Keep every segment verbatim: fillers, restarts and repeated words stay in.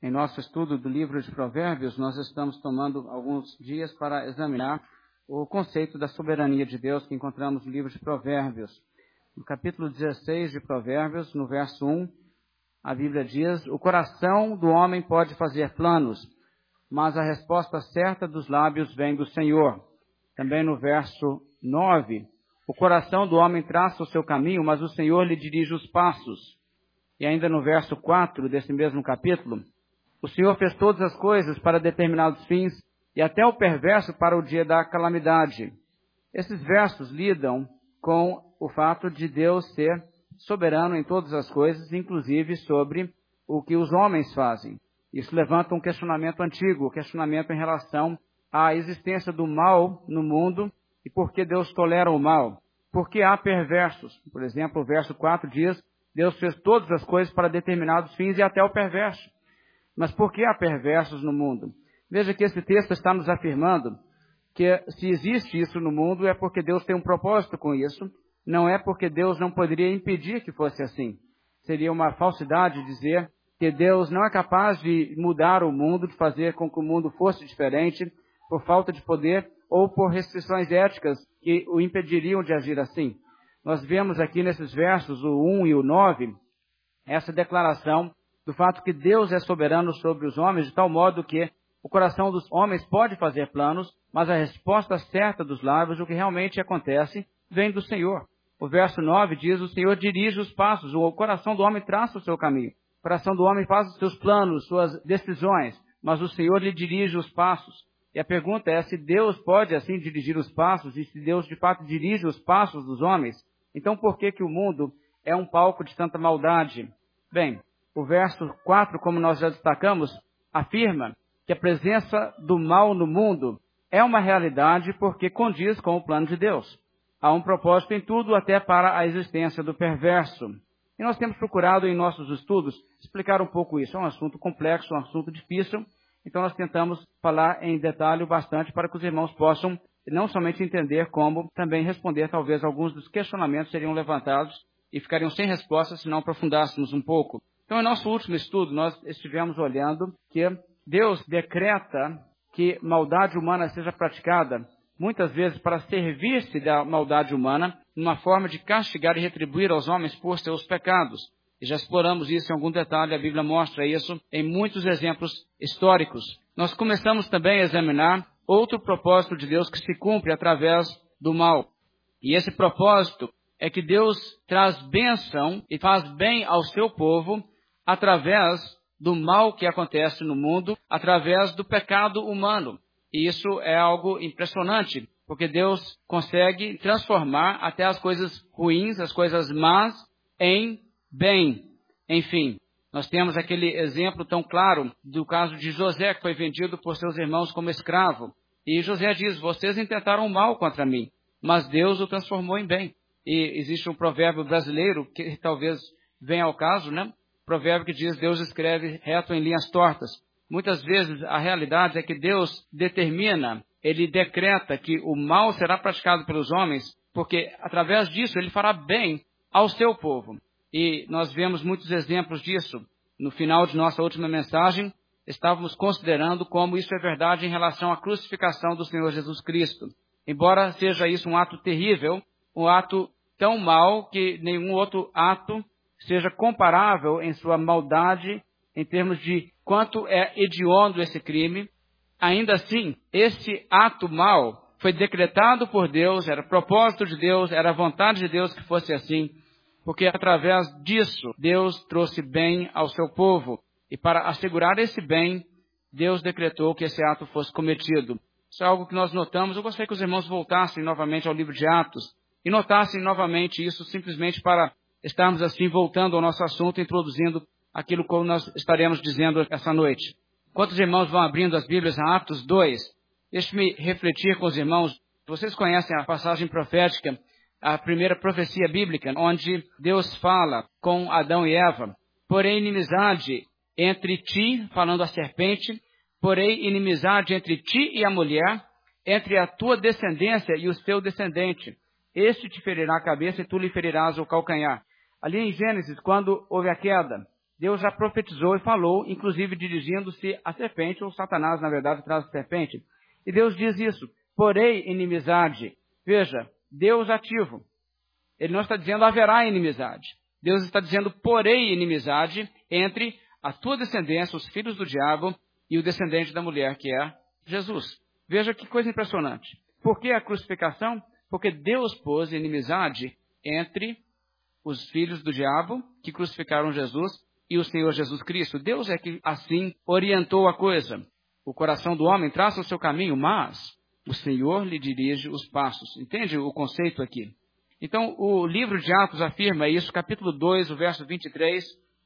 Em nosso estudo do livro de Provérbios, nós estamos tomando alguns dias para examinar o conceito da soberania de Deus que encontramos no livro de Provérbios. No capítulo dezesseis de Provérbios, no verso um, a Bíblia diz: o coração do homem pode fazer planos, mas a resposta certa dos lábios vem do Senhor. Também no verso nove, o coração do homem traça o seu caminho, mas o Senhor lhe dirige os passos. E ainda no verso quatro desse mesmo capítulo, o Senhor fez todas as coisas para determinados fins, e até o perverso para o dia da calamidade. Esses versos lidam com o fato de Deus ser soberano em todas as coisas, inclusive sobre o que os homens fazem. Isso levanta um questionamento antigo, um questionamento em relação à existência do mal no mundo e por que Deus tolera o mal. Por que há perversos? Por exemplo, o verso quatro diz: Deus fez todas as coisas para determinados fins e até o perverso. Mas por que há perversos no mundo? Veja que esse texto está nos afirmando que se existe isso no mundo é porque Deus tem um propósito com isso, não é porque Deus não poderia impedir que fosse assim. Seria uma falsidade dizer que Deus não é capaz de mudar o mundo, de fazer com que o mundo fosse diferente, por falta de poder ou por restrições éticas que o impediriam de agir assim. Nós vemos aqui nesses versos, o um e o nove, essa declaração do fato que Deus é soberano sobre os homens, de tal modo que o coração dos homens pode fazer planos, mas a resposta certa dos lábios, o que realmente acontece, vem do Senhor. O verso nove diz: o Senhor dirige os passos, o coração do homem traça o seu caminho. O coração do homem faz os seus planos, suas decisões, mas o Senhor lhe dirige os passos. E a pergunta é se Deus pode assim dirigir os passos, e se Deus de fato dirige os passos dos homens, então por que que o mundo é um palco de tanta maldade? Bem, o verso quatro, como nós já destacamos, afirma que a presença do mal no mundo é uma realidade porque condiz com o plano de Deus. Há um propósito em tudo, até para a existência do perverso. E nós temos procurado em nossos estudos explicar um pouco isso. É um assunto complexo, um assunto difícil, então nós tentamos falar em detalhe bastante para que os irmãos possam não somente entender, como também responder talvez alguns dos questionamentos seriam levantados e ficariam sem resposta se não aprofundássemos um pouco. Então, em nosso último estudo, nós estivemos olhando que Deus decreta que maldade humana seja praticada, muitas vezes para servir-se da maldade humana, numa forma de castigar e retribuir aos homens por seus pecados. E já exploramos isso em algum detalhe, a Bíblia mostra isso em muitos exemplos históricos. Nós começamos também a examinar outro propósito de Deus que se cumpre através do mal. E esse propósito é que Deus traz bênção e faz bem ao seu povo através do mal que acontece no mundo, através do pecado humano. E isso é algo impressionante, porque Deus consegue transformar até as coisas ruins, as coisas más, em bem. Enfim, nós temos aquele exemplo tão claro do caso de José, que foi vendido por seus irmãos como escravo. E José diz: vocês intentaram mal contra mim, mas Deus o transformou em bem. E existe um provérbio brasileiro, que talvez venha ao caso, né? Provérbio que diz: Deus escreve reto em linhas tortas. Muitas vezes a realidade é que Deus determina, Ele decreta que o mal será praticado pelos homens, porque através disso Ele fará bem ao seu povo. E nós vemos muitos exemplos disso. No final de nossa última mensagem, estávamos considerando como isso é verdade em relação à crucificação do Senhor Jesus Cristo. Embora seja isso um ato terrível, um ato tão mau que nenhum outro ato seja comparável em sua maldade, em termos de quanto é hediondo esse crime, ainda assim, esse ato mau foi decretado por Deus, era propósito de Deus, era vontade de Deus que fosse assim, porque através disso, Deus trouxe bem ao seu povo. E para assegurar esse bem, Deus decretou que esse ato fosse cometido. Isso é algo que nós notamos. Eu gostaria que os irmãos voltassem novamente ao livro de Atos e notassem novamente isso, simplesmente para estarmos assim voltando ao nosso assunto, introduzindo aquilo que nós estaremos dizendo essa noite. Enquanto os irmãos vão abrindo as Bíblias a Atos dois, deixe-me refletir com os irmãos. Vocês conhecem a passagem profética, a primeira profecia bíblica, onde Deus fala com Adão e Eva: porém inimizade entre ti, falando a serpente, porém inimizade entre ti e a mulher, entre a tua descendência e o seu descendente. Este te ferirá a cabeça e tu lhe ferirás o calcanhar. Ali em Gênesis, quando houve a queda, Deus já profetizou e falou, inclusive dirigindo-se à serpente, ou Satanás, na verdade, traz a serpente. E Deus diz isso, porém inimizade. Veja, Deus ativo. Ele não está dizendo haverá inimizade. Deus está dizendo porém inimizade entre a tua descendência, os filhos do diabo, e o descendente da mulher, que é Jesus. Veja que coisa impressionante. Por que a crucificação? Porque Deus pôs inimizade entre os filhos do diabo, que crucificaram Jesus, e o Senhor Jesus Cristo. Deus é que assim orientou a coisa. O coração do homem traça o seu caminho, mas o Senhor lhe dirige os passos. Entende o conceito aqui? Então, o livro de Atos afirma isso, capítulo dois, o verso vinte e três.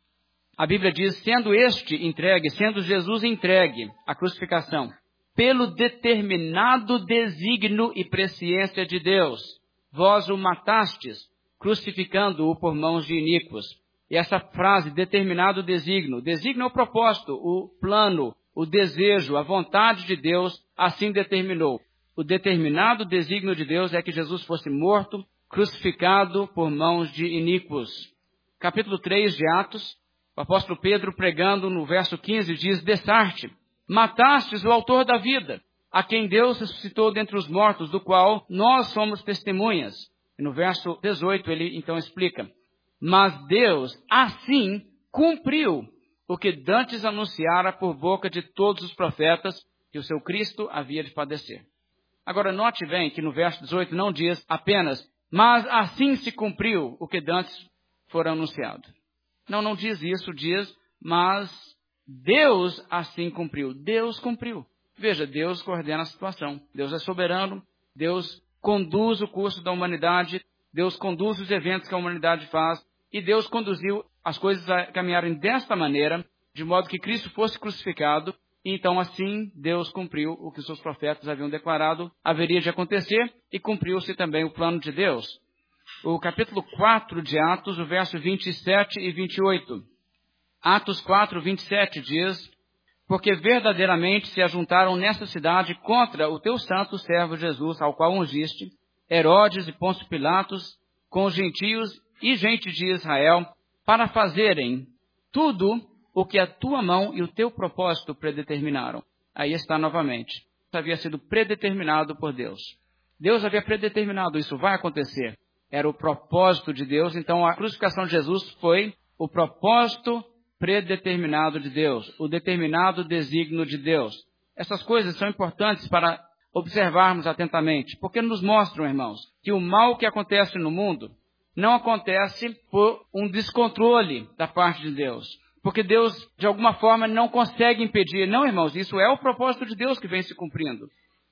A Bíblia diz, sendo este entregue, sendo Jesus entregue à crucificação, pelo determinado desígnio e presciência de Deus, vós o matastes, crucificando-o por mãos de iníquos. E essa frase, determinado desígnio, desígnio é o propósito, o plano, o desejo, a vontade de Deus, assim determinou. O determinado desígnio de Deus é que Jesus fosse morto, crucificado por mãos de iníquos. Capítulo três de Atos, o apóstolo Pedro pregando no verso quinze diz, Dessarte, matastes o autor da vida, a quem Deus ressuscitou dentre os mortos, do qual nós somos testemunhas. E no verso dezoito ele então explica, mas Deus assim cumpriu o que dantes anunciara por boca de todos os profetas, que o seu Cristo havia de padecer. Agora note bem que no verso dezoito não diz apenas, mas assim se cumpriu o que dantes fora anunciado. Não, não diz isso, diz, mas Deus assim cumpriu. Deus cumpriu. Veja, Deus coordena a situação. Deus é soberano, Deus conduz o curso da humanidade, Deus conduz os eventos que a humanidade faz, e Deus conduziu as coisas a caminharem desta maneira, de modo que Cristo fosse crucificado, e então assim Deus cumpriu o que os seus profetas haviam declarado haveria de acontecer, e cumpriu-se também o plano de Deus. O capítulo quatro de Atos, o verso vinte e sete e vinte e oito. Atos quatro, vinte e sete diz, porque verdadeiramente se ajuntaram nesta cidade contra o teu santo servo Jesus, ao qual ungiste, Herodes e Pôncio Pilatos, com os gentios e gente de Israel, para fazerem tudo o que a tua mão e o teu propósito predeterminaram. Aí está novamente. Isso havia sido predeterminado por Deus. Deus havia predeterminado, isso vai acontecer. Era o propósito de Deus, então a crucificação de Jesus foi o propósito predeterminado de Deus, o determinado desígnio de Deus. Essas coisas são importantes para observarmos atentamente, porque nos mostram, irmãos, que o mal que acontece no mundo não acontece por um descontrole da parte de Deus, porque Deus, de alguma forma, não consegue impedir. Não, irmãos, isso é o propósito de Deus que vem se cumprindo.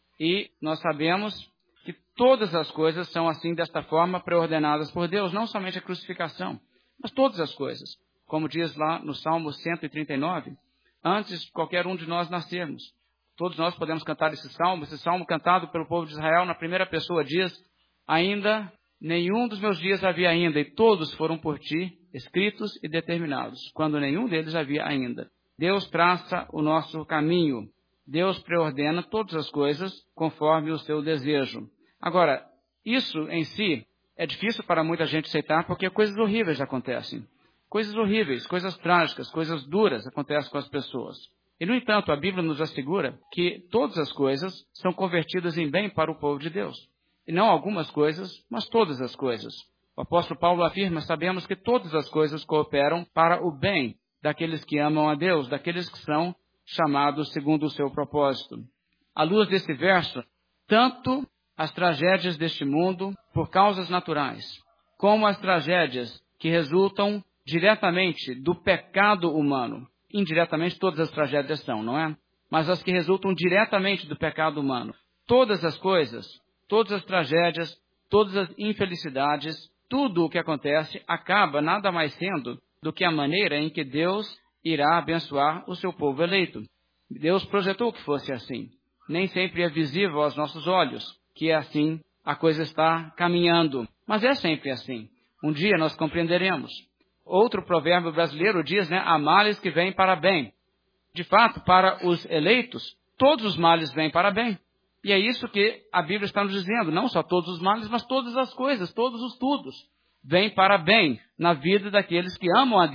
E nós sabemos que todas as coisas são assim, desta forma, preordenadas por Deus, não somente a crucificação, mas todas as coisas. Como diz lá no Salmo cento e trinta e nove, antes de qualquer um de nós nascermos. Todos nós podemos cantar esse salmo, esse salmo cantado pelo povo de Israel, na primeira pessoa diz, ainda nenhum dos meus dias havia ainda, e todos foram por ti escritos e determinados, quando nenhum deles havia ainda. Deus traça o nosso caminho, Deus preordena todas as coisas conforme o seu desejo. Agora, isso em si é difícil para muita gente aceitar, porque coisas horríveis acontecem. Coisas horríveis, coisas trágicas, coisas duras acontecem com as pessoas. E, no entanto, a Bíblia nos assegura que todas as coisas são convertidas em bem para o povo de Deus. E não algumas coisas, mas todas as coisas. O apóstolo Paulo afirma, sabemos que todas as coisas cooperam para o bem daqueles que amam a Deus, daqueles que são chamados segundo o seu propósito. À luz desse verso, tanto as tragédias deste mundo, por causas naturais, como as tragédias que resultam diretamente do pecado humano. Indiretamente todas as tragédias são, não é? Mas as que resultam diretamente do pecado humano. Todas as coisas, todas as tragédias, todas as infelicidades, tudo o que acontece acaba nada mais sendo do que a maneira em que Deus irá abençoar o seu povo eleito. Deus projetou que fosse assim. Nem sempre é visível aos nossos olhos que é assim, a coisa está caminhando. Mas é sempre assim. Um dia nós compreenderemos. Outro provérbio brasileiro diz, né, há males que vêm para bem. De fato, para os eleitos, todos os males vêm para bem. E é isso que a Bíblia está nos dizendo, não só todos os males, mas todas as coisas, todos os tudos, vêm para bem na vida daqueles que amam a Deus,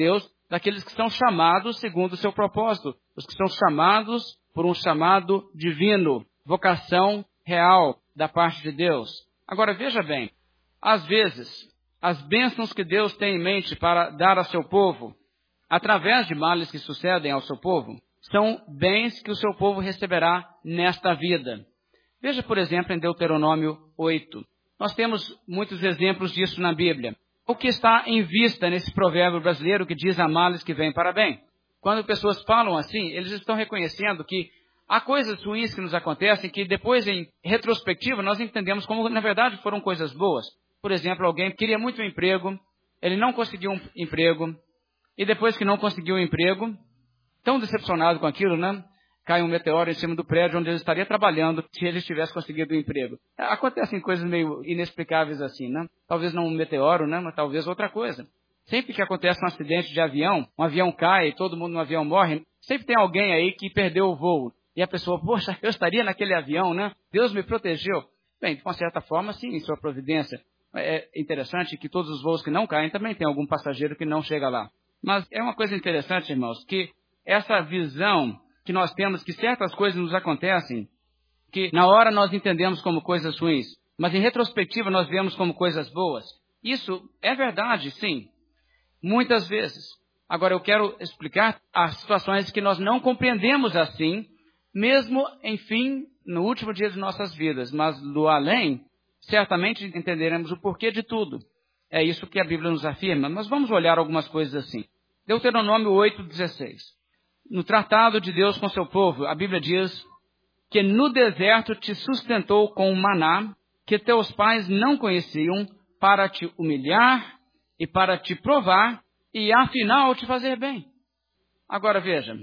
daqueles que são chamados segundo o seu propósito, os que são chamados por um chamado divino, vocação real da parte de Deus. Agora veja bem, às vezes, as bênçãos que Deus tem em mente para dar ao seu povo, através de males que sucedem ao seu povo, são bens que o seu povo receberá nesta vida. Veja, por exemplo, em Deuteronômio oito. Nós temos muitos exemplos disso na Bíblia. O que está em vista nesse provérbio brasileiro que diz há males que vêm para bem? Quando pessoas falam assim, eles estão reconhecendo que há coisas ruins que nos acontecem que depois, em retrospectiva, nós entendemos como, na verdade, foram coisas boas. Por exemplo, alguém queria muito um emprego, ele não conseguiu um emprego, e depois que não conseguiu um emprego, tão decepcionado com aquilo, né? Cai um meteoro em cima do prédio onde ele estaria trabalhando se ele tivesse conseguido um emprego. Acontecem coisas meio inexplicáveis assim, né? Talvez não um meteoro, né? Mas talvez outra coisa. Sempre que acontece um acidente de avião, um avião cai e todo mundo no avião morre, sempre tem alguém aí que perdeu o voo. E a pessoa, poxa, eu estaria naquele avião, né? Deus me protegeu. Bem, de uma certa forma, sim, em sua providência. É interessante que todos os voos que não caem também tem algum passageiro que não chega lá. Mas é uma coisa interessante, irmãos, que essa visão que nós temos, que certas coisas nos acontecem, que na hora nós entendemos como coisas ruins, mas em retrospectiva nós vemos como coisas boas. Isso é verdade, sim, muitas vezes. Agora eu quero explicar as situações que nós não compreendemos assim, mesmo, enfim, no último dia de nossas vidas, mas do além, certamente entenderemos o porquê de tudo. É isso que a Bíblia nos afirma, mas vamos olhar algumas coisas assim. Deuteronômio oito, dezesseis. No tratado de Deus com seu povo, a Bíblia diz que no deserto te sustentou com um maná que teus pais não conheciam para te humilhar e para te provar e afinal te fazer bem. Agora veja,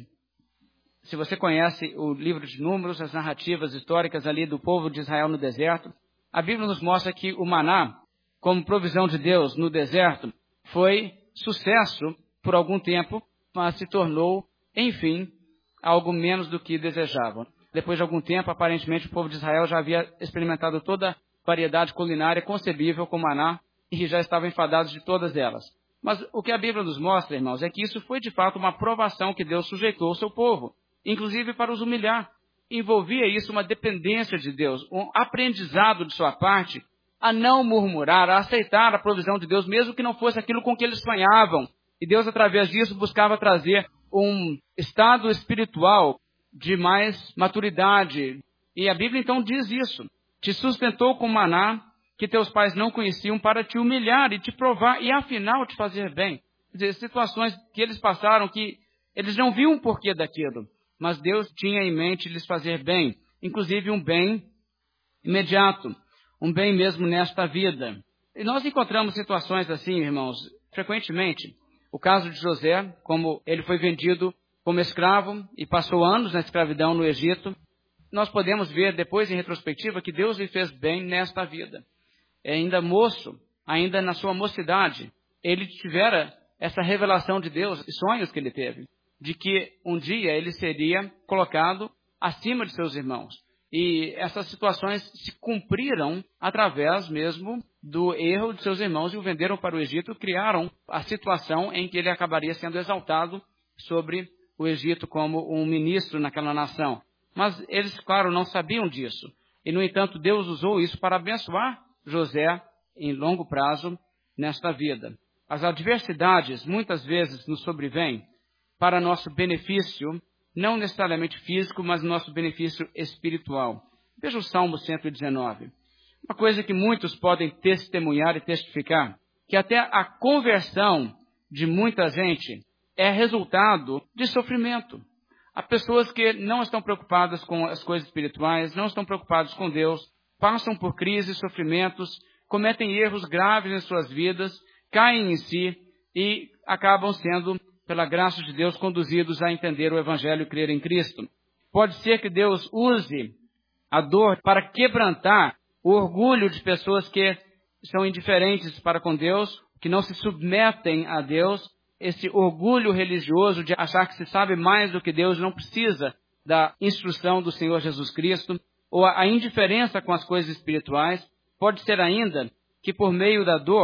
se você conhece o livro de Números, as narrativas históricas ali do povo de Israel no deserto, a Bíblia nos mostra que o maná, como provisão de Deus no deserto, foi sucesso por algum tempo, mas se tornou, enfim, algo menos do que desejavam. Depois de algum tempo, aparentemente, o povo de Israel já havia experimentado toda a variedade culinária concebível com maná e já estavam enfadados de todas elas. Mas o que a Bíblia nos mostra, irmãos, é que isso foi de fato uma provação que Deus sujeitou ao seu povo, inclusive para os humilhar. Envolvia isso uma dependência de Deus, um aprendizado de sua parte a não murmurar, a aceitar a provisão de Deus, mesmo que não fosse aquilo com que eles sonhavam. E Deus, através disso, buscava trazer um estado espiritual de mais maturidade. E a Bíblia então diz isso. Te sustentou com maná que teus pais não conheciam para te humilhar e te provar e afinal te fazer bem. Quer dizer, situações que eles passaram que eles não viam o porquê daquilo, mas Deus tinha em mente lhes fazer bem, inclusive um bem imediato, um bem mesmo nesta vida. E nós encontramos situações assim, irmãos, frequentemente. O caso de José, como ele foi vendido como escravo e passou anos na escravidão no Egito, nós podemos ver depois em retrospectiva que Deus lhe fez bem nesta vida. É ainda moço, ainda na sua mocidade, ele tivera essa revelação de Deus e sonhos que ele teve, de que um dia ele seria colocado acima de seus irmãos. E essas situações se cumpriram através mesmo do erro de seus irmãos e o venderam para o Egito, criaram a situação em que ele acabaria sendo exaltado sobre o Egito como um ministro naquela nação. Mas eles, claro, não sabiam disso. E, no entanto, Deus usou isso para abençoar José em longo prazo nesta vida. As adversidades muitas vezes nos sobrevêm para nosso benefício, não necessariamente físico, mas nosso benefício espiritual. Veja o Salmo cento e dezenove. Uma coisa que muitos podem testemunhar e testificar, que até a conversão de muita gente é resultado de sofrimento. Há pessoas que não estão preocupadas com as coisas espirituais, não estão preocupadas com Deus, passam por crises, sofrimentos, cometem erros graves em suas vidas, caem em si e acabam sendo, pela graça de Deus, conduzidos a entender o Evangelho e crer em Cristo. Pode ser que Deus use a dor para quebrantar o orgulho de pessoas que são indiferentes para com Deus, que não se submetem a Deus, esse orgulho religioso de achar que se sabe mais do que Deus, não precisa da instrução do Senhor Jesus Cristo, ou a indiferença com as coisas espirituais. Pode ser ainda que por meio da dor,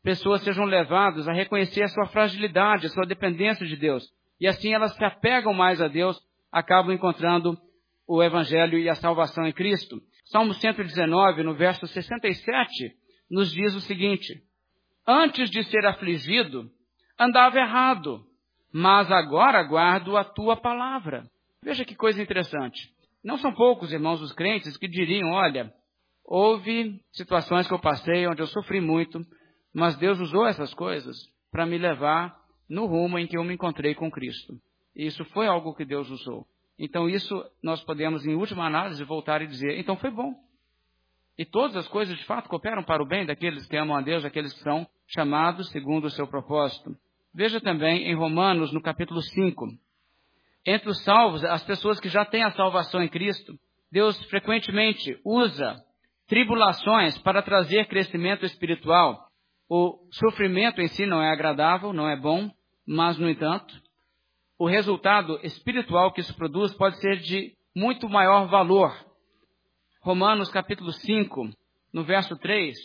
pessoas sejam levadas a reconhecer a sua fragilidade, a sua dependência de Deus. E assim elas se apegam mais a Deus, acabam encontrando o Evangelho e a salvação em Cristo. Salmo cento e dezenove, no verso sessenta e sete, nos diz o seguinte: antes de ser afligido, andava errado, mas agora guardo a tua palavra. Veja que coisa interessante. Não são poucos, irmãos, os crentes que diriam, olha, houve situações que eu passei onde eu sofri muito, mas Deus usou essas coisas para me levar no rumo em que eu me encontrei com Cristo. E isso foi algo que Deus usou. Então isso nós podemos, em última análise, voltar e dizer, então foi bom. E todas as coisas, de fato, cooperam para o bem daqueles que amam a Deus, daqueles que são chamados segundo o seu propósito. Veja também em Romanos, no capítulo cinco. Entre os salvos, as pessoas que já têm a salvação em Cristo, Deus frequentemente usa tribulações para trazer crescimento espiritual. O sofrimento em si não é agradável, não é bom, mas, no entanto, o resultado espiritual que isso produz pode ser de muito maior valor. Romanos capítulo cinco, no verso três,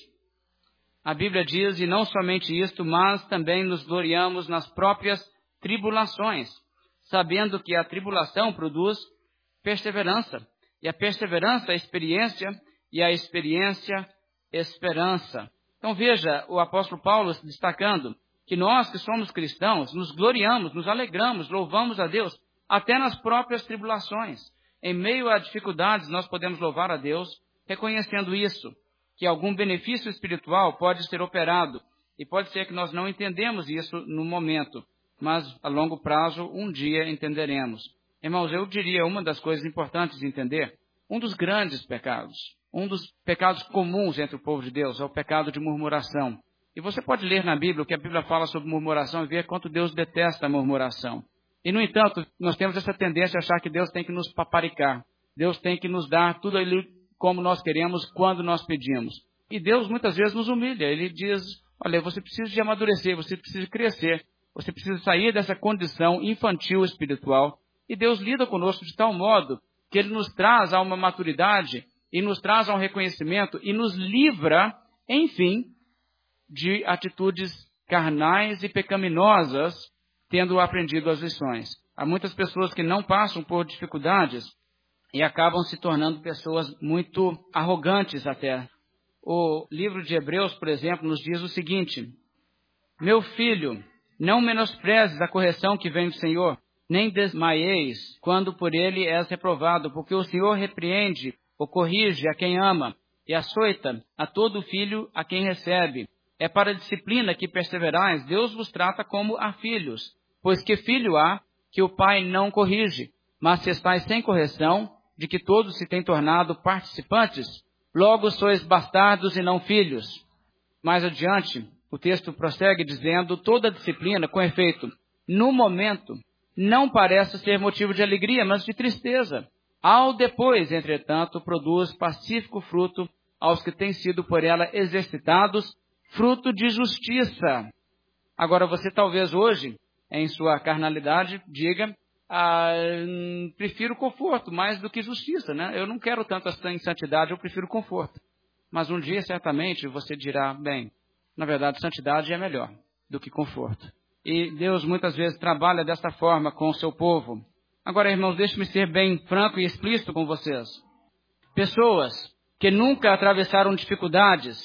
a Bíblia diz, e não somente isto, mas também nos gloriamos nas próprias tribulações, sabendo que a tribulação produz perseverança, e a perseverança, a experiência, e a experiência, esperança. Então veja o apóstolo Paulo destacando que nós que somos cristãos, nos gloriamos, nos alegramos, louvamos a Deus, até nas próprias tribulações. Em meio a dificuldades, nós podemos louvar a Deus, reconhecendo isso, que algum benefício espiritual pode ser operado, e pode ser que nós não entendemos isso no momento, mas a longo prazo, um dia entenderemos. Irmãos, eu diria uma das coisas importantes de entender, um dos grandes pecados, um dos pecados comuns entre o povo de Deus é o pecado de murmuração. E você pode ler na Bíblia o que a Bíblia fala sobre murmuração e ver quanto Deus detesta a murmuração. E, no entanto, nós temos essa tendência a achar que Deus tem que nos paparicar. Deus tem que nos dar tudo ali como nós queremos, quando nós pedimos. E Deus muitas vezes nos humilha. Ele diz, olha, você precisa de amadurecer, você precisa de crescer, você precisa sair dessa condição infantil espiritual. E Deus lida conosco de tal modo que Ele nos traz a uma maturidade e nos traz a um reconhecimento e nos livra, enfim, de atitudes carnais e pecaminosas, tendo aprendido as lições. Há muitas pessoas que não passam por dificuldades e acabam se tornando pessoas muito arrogantes até. O livro de Hebreus, por exemplo, nos diz o seguinte: meu filho, não menosprezes a correção que vem do Senhor, nem desmaieis quando por ele és reprovado, porque o Senhor repreende ou corrige a quem ama e açoita a todo filho a quem recebe. É para a disciplina que perseverais, Deus vos trata como a filhos. Pois que filho há que o pai não corrige? Mas se estáis sem correção, de que todos se têm tornado participantes, logo sois bastardos e não filhos. Mais adiante, o texto prossegue dizendo, toda disciplina, com efeito, no momento, não parece ser motivo de alegria, mas de tristeza. Ao depois, entretanto, produz pacífico fruto aos que têm sido por ela exercitados, fruto de justiça. Agora, você talvez hoje, em sua carnalidade, diga, ah, prefiro conforto mais do que justiça, né? Eu não quero tanto essa santidade, eu prefiro conforto. Mas um dia, certamente, você dirá, bem, na verdade, santidade é melhor do que conforto. E Deus muitas vezes trabalha desta forma com o seu povo. Agora, irmãos, deixe-me ser bem franco e explícito com vocês. Pessoas que nunca atravessaram dificuldades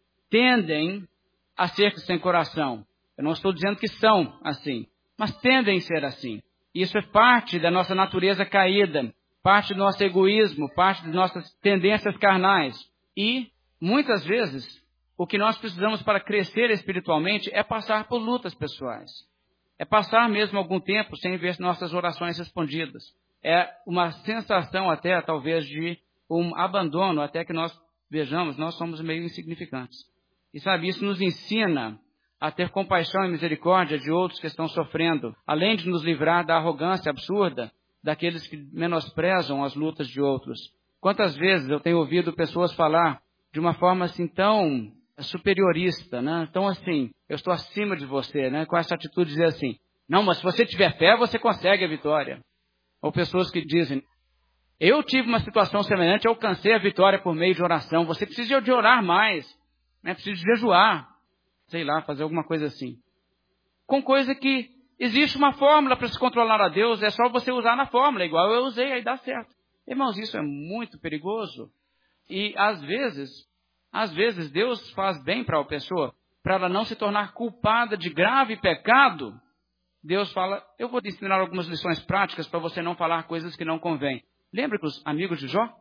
tendem a ser sem coração. Eu não estou dizendo que são assim, mas tendem a ser assim. Isso é parte da nossa natureza caída, parte do nosso egoísmo, parte das nossas tendências carnais. E, muitas vezes, o que nós precisamos para crescer espiritualmente é passar por lutas pessoais. É passar mesmo algum tempo sem ver nossas orações respondidas. É uma sensação até, talvez, de um abandono, até que nós vejamos, nós somos meio insignificantes. E sabe, isso nos ensina a ter compaixão e misericórdia de outros que estão sofrendo, além de nos livrar da arrogância absurda daqueles que menosprezam as lutas de outros. Quantas vezes eu tenho ouvido pessoas falar de uma forma assim tão superiorista, né? Tão assim, eu estou acima de você, né? Com essa atitude de dizer assim, não, mas se você tiver fé, você consegue a vitória. Ou pessoas que dizem, eu tive uma situação semelhante, eu alcancei a vitória por meio de oração, você precisa de orar mais, né? Precisa de jejuar. sei lá, fazer alguma coisa assim. Com coisa que existe uma fórmula para se controlar a Deus, é só você usar na fórmula, igual eu usei, aí dá certo. Irmãos, isso é muito perigoso. E às vezes, às vezes Deus faz bem para a pessoa, para ela não se tornar culpada de grave pecado. Deus fala, eu vou te ensinar algumas lições práticas para você não falar coisas que não convêm. Lembra que os amigos de Jó?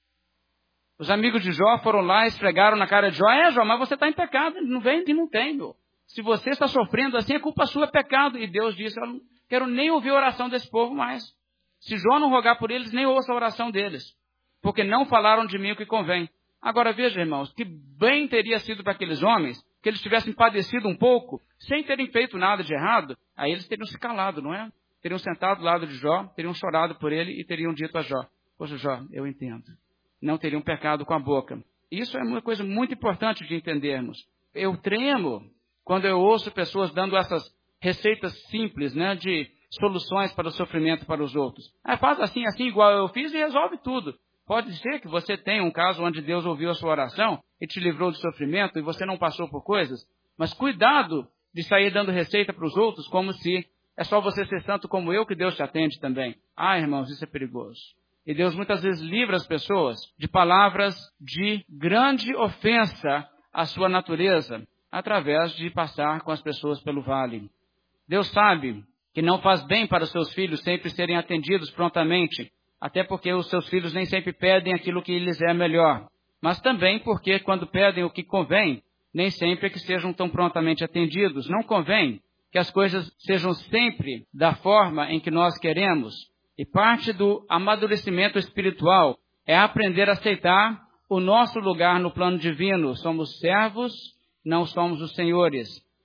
Os amigos de Jó foram lá e esfregaram na cara de Jó. É, Jó, mas você está em pecado. Não vem e não tem, meu. Se você está sofrendo assim, a culpa sua é pecado. E Deus disse, eu não quero nem ouvir a oração desse povo mais. Se Jó não rogar por eles, nem ouça a oração deles. Porque não falaram de mim o que convém. Agora veja, irmãos, que bem teria sido para aqueles homens que eles tivessem padecido um pouco, sem terem feito nada de errado, aí eles teriam se calado, não é? Teriam sentado do lado de Jó, teriam chorado por ele e teriam dito a Jó, poxa Jó, eu entendo. Não teriam pecado com a boca. Isso é uma coisa muito importante de entendermos. Eu tremo quando eu ouço pessoas dando essas receitas simples, né, de soluções para o sofrimento para os outros. Ah, faz assim, assim, igual eu fiz e resolve tudo. Pode ser que você tenha um caso onde Deus ouviu a sua oração e te livrou do sofrimento e você não passou por coisas. Mas cuidado de sair dando receita para os outros como se é só você ser santo como eu que Deus te atende também. Ah, irmãos, isso é perigoso. E Deus muitas vezes livra as pessoas de palavras de grande ofensa à sua natureza, através de passar com as pessoas pelo vale. Deus sabe que não faz bem para os seus filhos sempre serem atendidos prontamente, até porque os seus filhos nem sempre pedem aquilo que lhes é melhor. Mas também porque quando pedem o que convém, nem sempre é que sejam tão prontamente atendidos. Não convém que as coisas sejam sempre da forma em que nós queremos. E parte do amadurecimento espiritual é aprender a aceitar o nosso lugar no plano divino. Somos servos, não somos os senhores.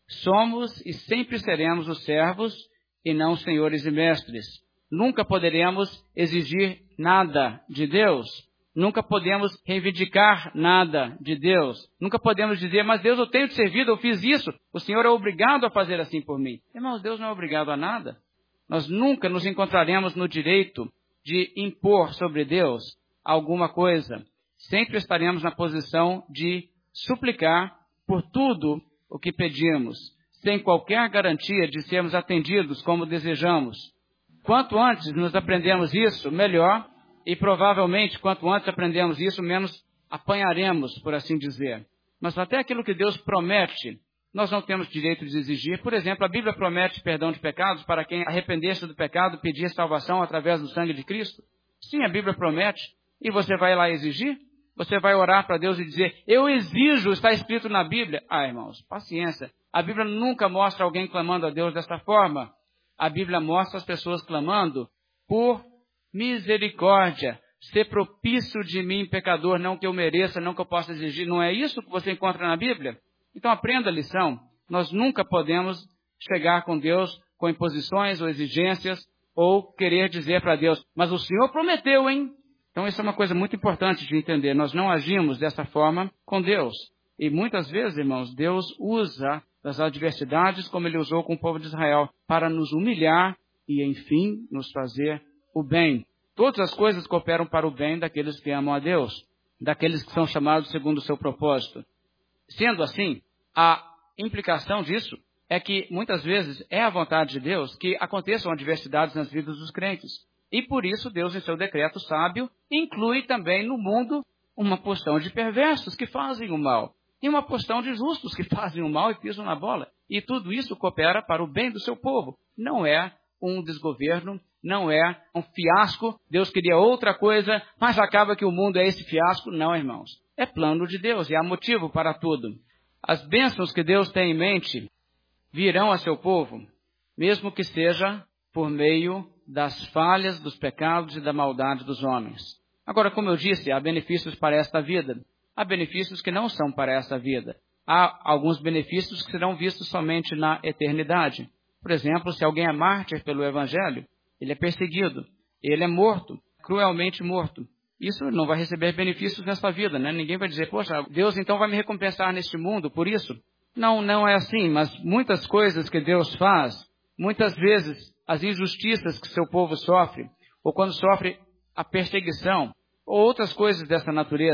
Somos e sempre seremos os servos e não os senhores e mestres. Nunca poderemos exigir nada de Deus. Nunca podemos reivindicar nada de Deus. Nunca podemos dizer, mas Deus, eu tenho te servido, eu fiz isso. O Senhor é obrigado a fazer assim por mim. Irmãos, Deus não é obrigado a nada. Nós nunca nos encontraremos no direito de impor sobre Deus alguma coisa. Sempre estaremos na posição de suplicar por tudo o que pedimos, sem qualquer garantia de sermos atendidos como desejamos. Quanto antes nos aprendemos isso, melhor, e provavelmente quanto antes aprendemos isso, menos apanharemos, por assim dizer. Mas até aquilo que Deus promete, nós não temos direito de exigir. Por exemplo, a Bíblia promete perdão de pecados para quem arrepender-se do pecado, pedir salvação através do sangue de Cristo. Sim, a Bíblia promete. E você vai lá exigir? Você vai orar para Deus e dizer, eu exijo, está escrito na Bíblia. Ah, irmãos, paciência. A Bíblia nunca mostra alguém clamando a Deus dessa forma. A Bíblia mostra as pessoas clamando por misericórdia. Ser propício de mim, pecador, não que eu mereça, não que eu possa exigir. Não é isso que você encontra na Bíblia? Então aprenda a lição. Nós nunca podemos chegar com Deus com imposições ou exigências ou querer dizer para Deus, mas o Senhor prometeu, hein? Então isso é uma coisa muito importante de entender. Nós não agimos dessa forma com Deus. E muitas vezes, irmãos, Deus usa das adversidades como Ele usou com o povo de Israel para nos humilhar e, enfim, nos fazer o bem. Todas as coisas cooperam para o bem daqueles que amam a Deus, daqueles que são chamados segundo o seu propósito. Sendo assim, a implicação disso é que muitas vezes é a vontade de Deus que aconteçam adversidades nas vidas dos crentes. E por isso Deus, em seu decreto sábio, inclui também no mundo uma porção de perversos que fazem o mal. E uma porção de justos que fazem o mal e pisam na bola. E tudo isso coopera para o bem do seu povo. Não é um desgoverno, não é um fiasco. Deus queria outra coisa, mas acaba que o mundo é esse fiasco. Não, irmãos. É plano de Deus e há motivo para tudo. As bênçãos que Deus tem em mente virão a seu povo, mesmo que seja por meio das falhas, dos pecados e da maldade dos homens. Agora, como eu disse, há benefícios para esta vida. Há benefícios que não são para essa vida. Há alguns benefícios que serão vistos somente na eternidade. Por exemplo, se alguém é mártir pelo Evangelho, ele é perseguido, ele é morto, cruelmente morto. Isso não vai receber benefícios nessa vida, né? Ninguém vai dizer, poxa, Deus então vai me recompensar neste mundo por isso. Não, não é assim, mas muitas coisas que Deus faz, muitas vezes as injustiças que seu povo sofre, ou quando sofre a perseguição, ou outras coisas dessa natureza,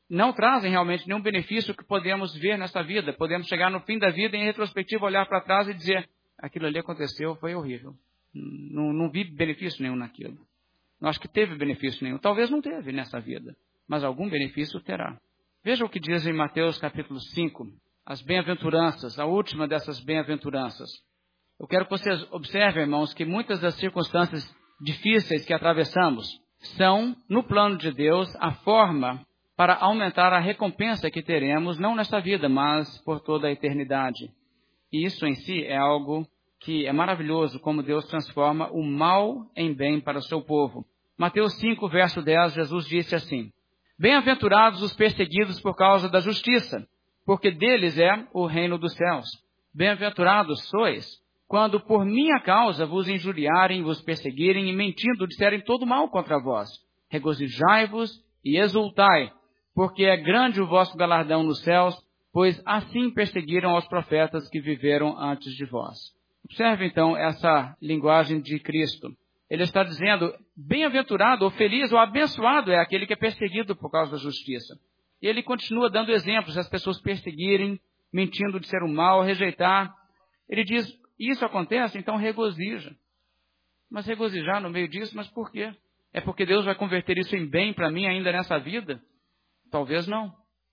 não trazem realmente nenhum benefício que podemos ver nessa vida. Podemos chegar no fim da vida e, em retrospectiva, olhar para trás e dizer, aquilo ali aconteceu, foi horrível. Não, não vi benefício nenhum naquilo. Não acho que teve benefício nenhum. Talvez não teve nessa vida, mas algum benefício terá. Veja o que diz em Mateus capítulo cinco, as bem-aventuranças, a última dessas bem-aventuranças. Eu quero que vocês observem, irmãos, que muitas das circunstâncias difíceis que atravessamos são, no plano de Deus, a forma para aumentar a recompensa que teremos, não nesta vida, mas por toda a eternidade. E isso em si é algo que é maravilhoso, como Deus transforma o mal em bem para o seu povo. Mateus cinco, verso dez, Jesus disse assim, bem-aventurados os perseguidos por causa da justiça, porque deles é o reino dos céus. Bem-aventurados sois, quando por minha causa vos injuriarem, vos perseguirem e mentindo disserem todo mal contra vós. Regozijai-vos e exultai, porque é grande o vosso galardão nos céus, pois assim perseguiram aos profetas que viveram antes de vós. Observe então essa linguagem de Cristo. Ele está dizendo, bem-aventurado, ou feliz, ou abençoado é aquele que é perseguido por causa da justiça. E ele continua dando exemplos, as pessoas perseguirem, mentindo de ser o mal, rejeitar. Ele diz, isso acontece, então regozija. Mas regozijar no meio disso, mas por quê? É porque Deus vai converter isso em bem para mim ainda nessa vida? Talvez não.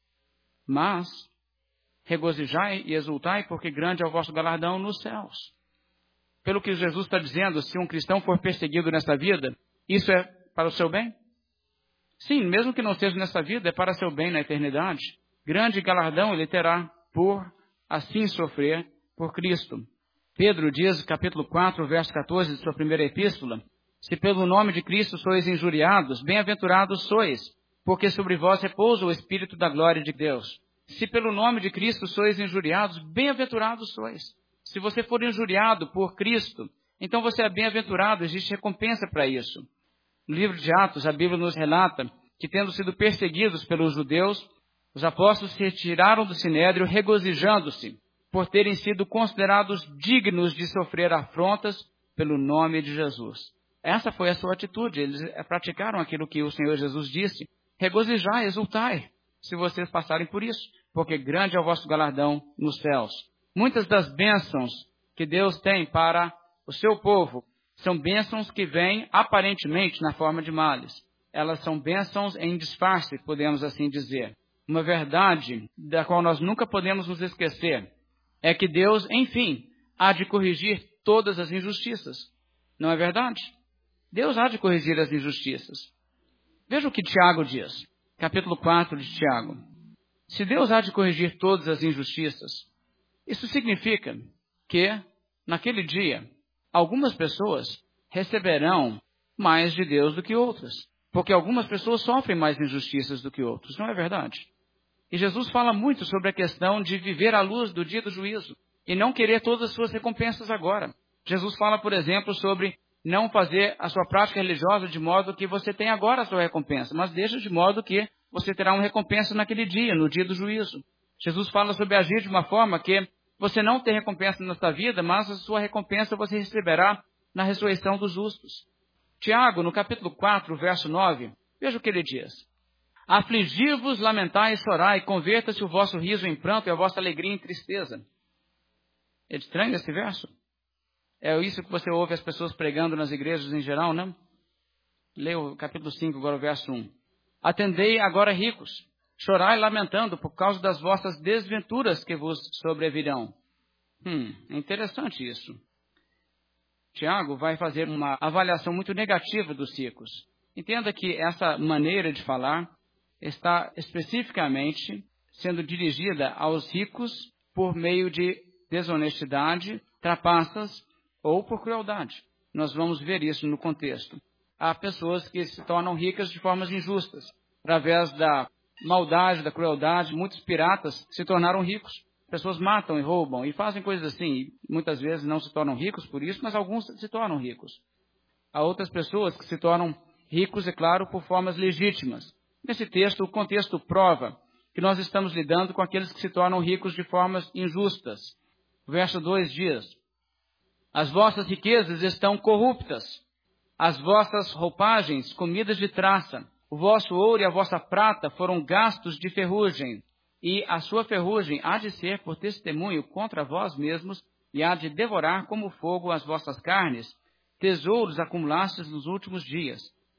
Mas regozijai e exultai, porque grande é o vosso galardão nos céus. Pelo que Jesus está dizendo, se um cristão for perseguido nesta vida, isso é para o seu bem? Sim, mesmo que não seja nesta vida, é para seu bem na eternidade. Grande galardão ele terá por assim sofrer por Cristo. Pedro diz, capítulo quatro, verso quatorze de sua primeira epístola, se pelo nome de Cristo sois injuriados, bem-aventurados sois, porque sobre vós repousa o Espírito da glória de Deus. Se pelo nome de Cristo sois injuriados, bem-aventurados sois. Se você for injuriado por Cristo, então você é bem-aventurado, existe recompensa para isso. No livro de Atos, a Bíblia nos relata que, tendo sido perseguidos pelos judeus, os apóstolos se retiraram do sinédrio regozijando-se por terem sido considerados dignos de sofrer afrontas pelo nome de Jesus. Essa foi a sua atitude, eles praticaram aquilo que o Senhor Jesus disse, regozijai, exultai, se vocês passarem por isso, porque grande é o vosso galardão nos céus. Muitas das bênçãos que Deus tem para o seu povo são bênçãos que vêm aparentemente na forma de males. Elas são bênçãos em disfarce, podemos assim dizer. Uma verdade da qual nós nunca podemos nos esquecer é que Deus, enfim, há de corrigir todas as injustiças. Não é verdade? Deus há de corrigir as injustiças. Veja o que Tiago diz, capítulo quatro de Tiago. Se Deus há de corrigir todas as injustiças, isso significa que, naquele dia, algumas pessoas receberão mais de Deus do que outras. Porque algumas pessoas sofrem mais injustiças do que outros, não é verdade? E Jesus fala muito sobre a questão de viver à luz do dia do juízo e não querer todas as suas recompensas agora. Jesus fala, por exemplo, sobre não fazer a sua prática religiosa de modo que você tenha agora a sua recompensa, mas deixa de modo que você terá uma recompensa naquele dia, no dia do juízo. Jesus fala sobre agir de uma forma que você não tem recompensa nesta vida, mas a sua recompensa você receberá na ressurreição dos justos. Tiago, no capítulo quatro, verso nove, veja o que ele diz. Afligi-vos, lamentai e chorai, converta-se o vosso riso em pranto e a vossa alegria em tristeza. É estranho esse verso? É isso que você ouve as pessoas pregando nas igrejas em geral, não? Leia o capítulo cinco, agora o verso um. Atendei agora ricos, chorai lamentando por causa das vossas desventuras que vos sobrevirão. Hum, é interessante isso. Tiago vai fazer uma avaliação muito negativa dos ricos. Entenda que essa maneira de falar está especificamente sendo dirigida aos ricos por meio de desonestidade, trapaças ou por crueldade. Nós vamos ver isso no contexto. Há pessoas que se tornam ricas de formas injustas. Através da maldade, da crueldade, muitos piratas se tornaram ricos. Pessoas matam e roubam e fazem coisas assim. E muitas vezes não se tornam ricos por isso, mas alguns se tornam ricos. Há outras pessoas que se tornam ricos, é claro, por formas legítimas. Nesse texto, o contexto prova que nós estamos lidando com aqueles que se tornam ricos de formas injustas. O verso dois diz, as vossas riquezas estão corruptas, as vossas roupagens comidas de traça, O vosso ouro e a vossa prata foram gastos de ferrugem, e a sua ferrugem há de ser por testemunho contra vós mesmos, e há de devorar como fogo as vossas carnes, tesouros acumulastes nos últimos dias.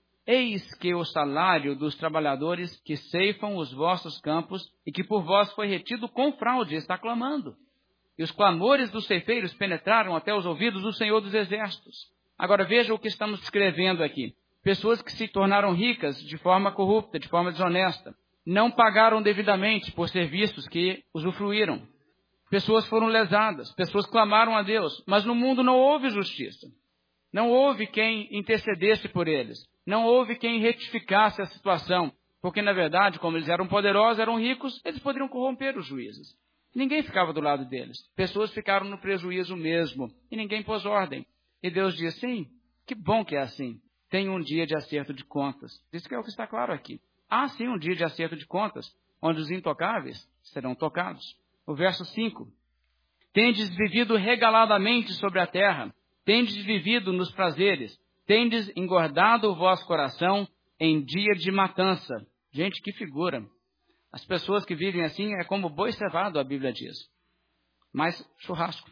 Eis que o salário dos trabalhadores que ceifam os vossos campos, e que por vós foi retido com fraude, está clamando. E os clamores dos ceifeiros penetraram até os ouvidos do Senhor dos Exércitos. Agora veja o que estamos escrevendo aqui. Pessoas que se tornaram ricas de forma corrupta, de forma desonesta. Não pagaram devidamente por serviços que usufruíram. Pessoas foram lesadas, pessoas clamaram a Deus, mas no mundo não houve justiça. Não houve quem intercedesse por eles. Não houve quem retificasse a situação. Porque, na verdade, como eles eram poderosos, eram ricos, eles poderiam corromper os juízes. Ninguém ficava do lado deles. Pessoas ficaram no prejuízo mesmo. E ninguém pôs ordem. E Deus diz, sim, que bom que é assim. Tem um dia de acerto de contas. Isso que é o que está claro aqui. Há sim um dia de acerto de contas, onde os intocáveis serão tocados. O verso cinco. Tendes vivido regaladamente sobre a terra, tendes vivido nos prazeres, tendes engordado o vosso coração em dia de matança. Gente, que figura. As pessoas que vivem assim é como boi cevado, a Bíblia diz. Mas churrasco.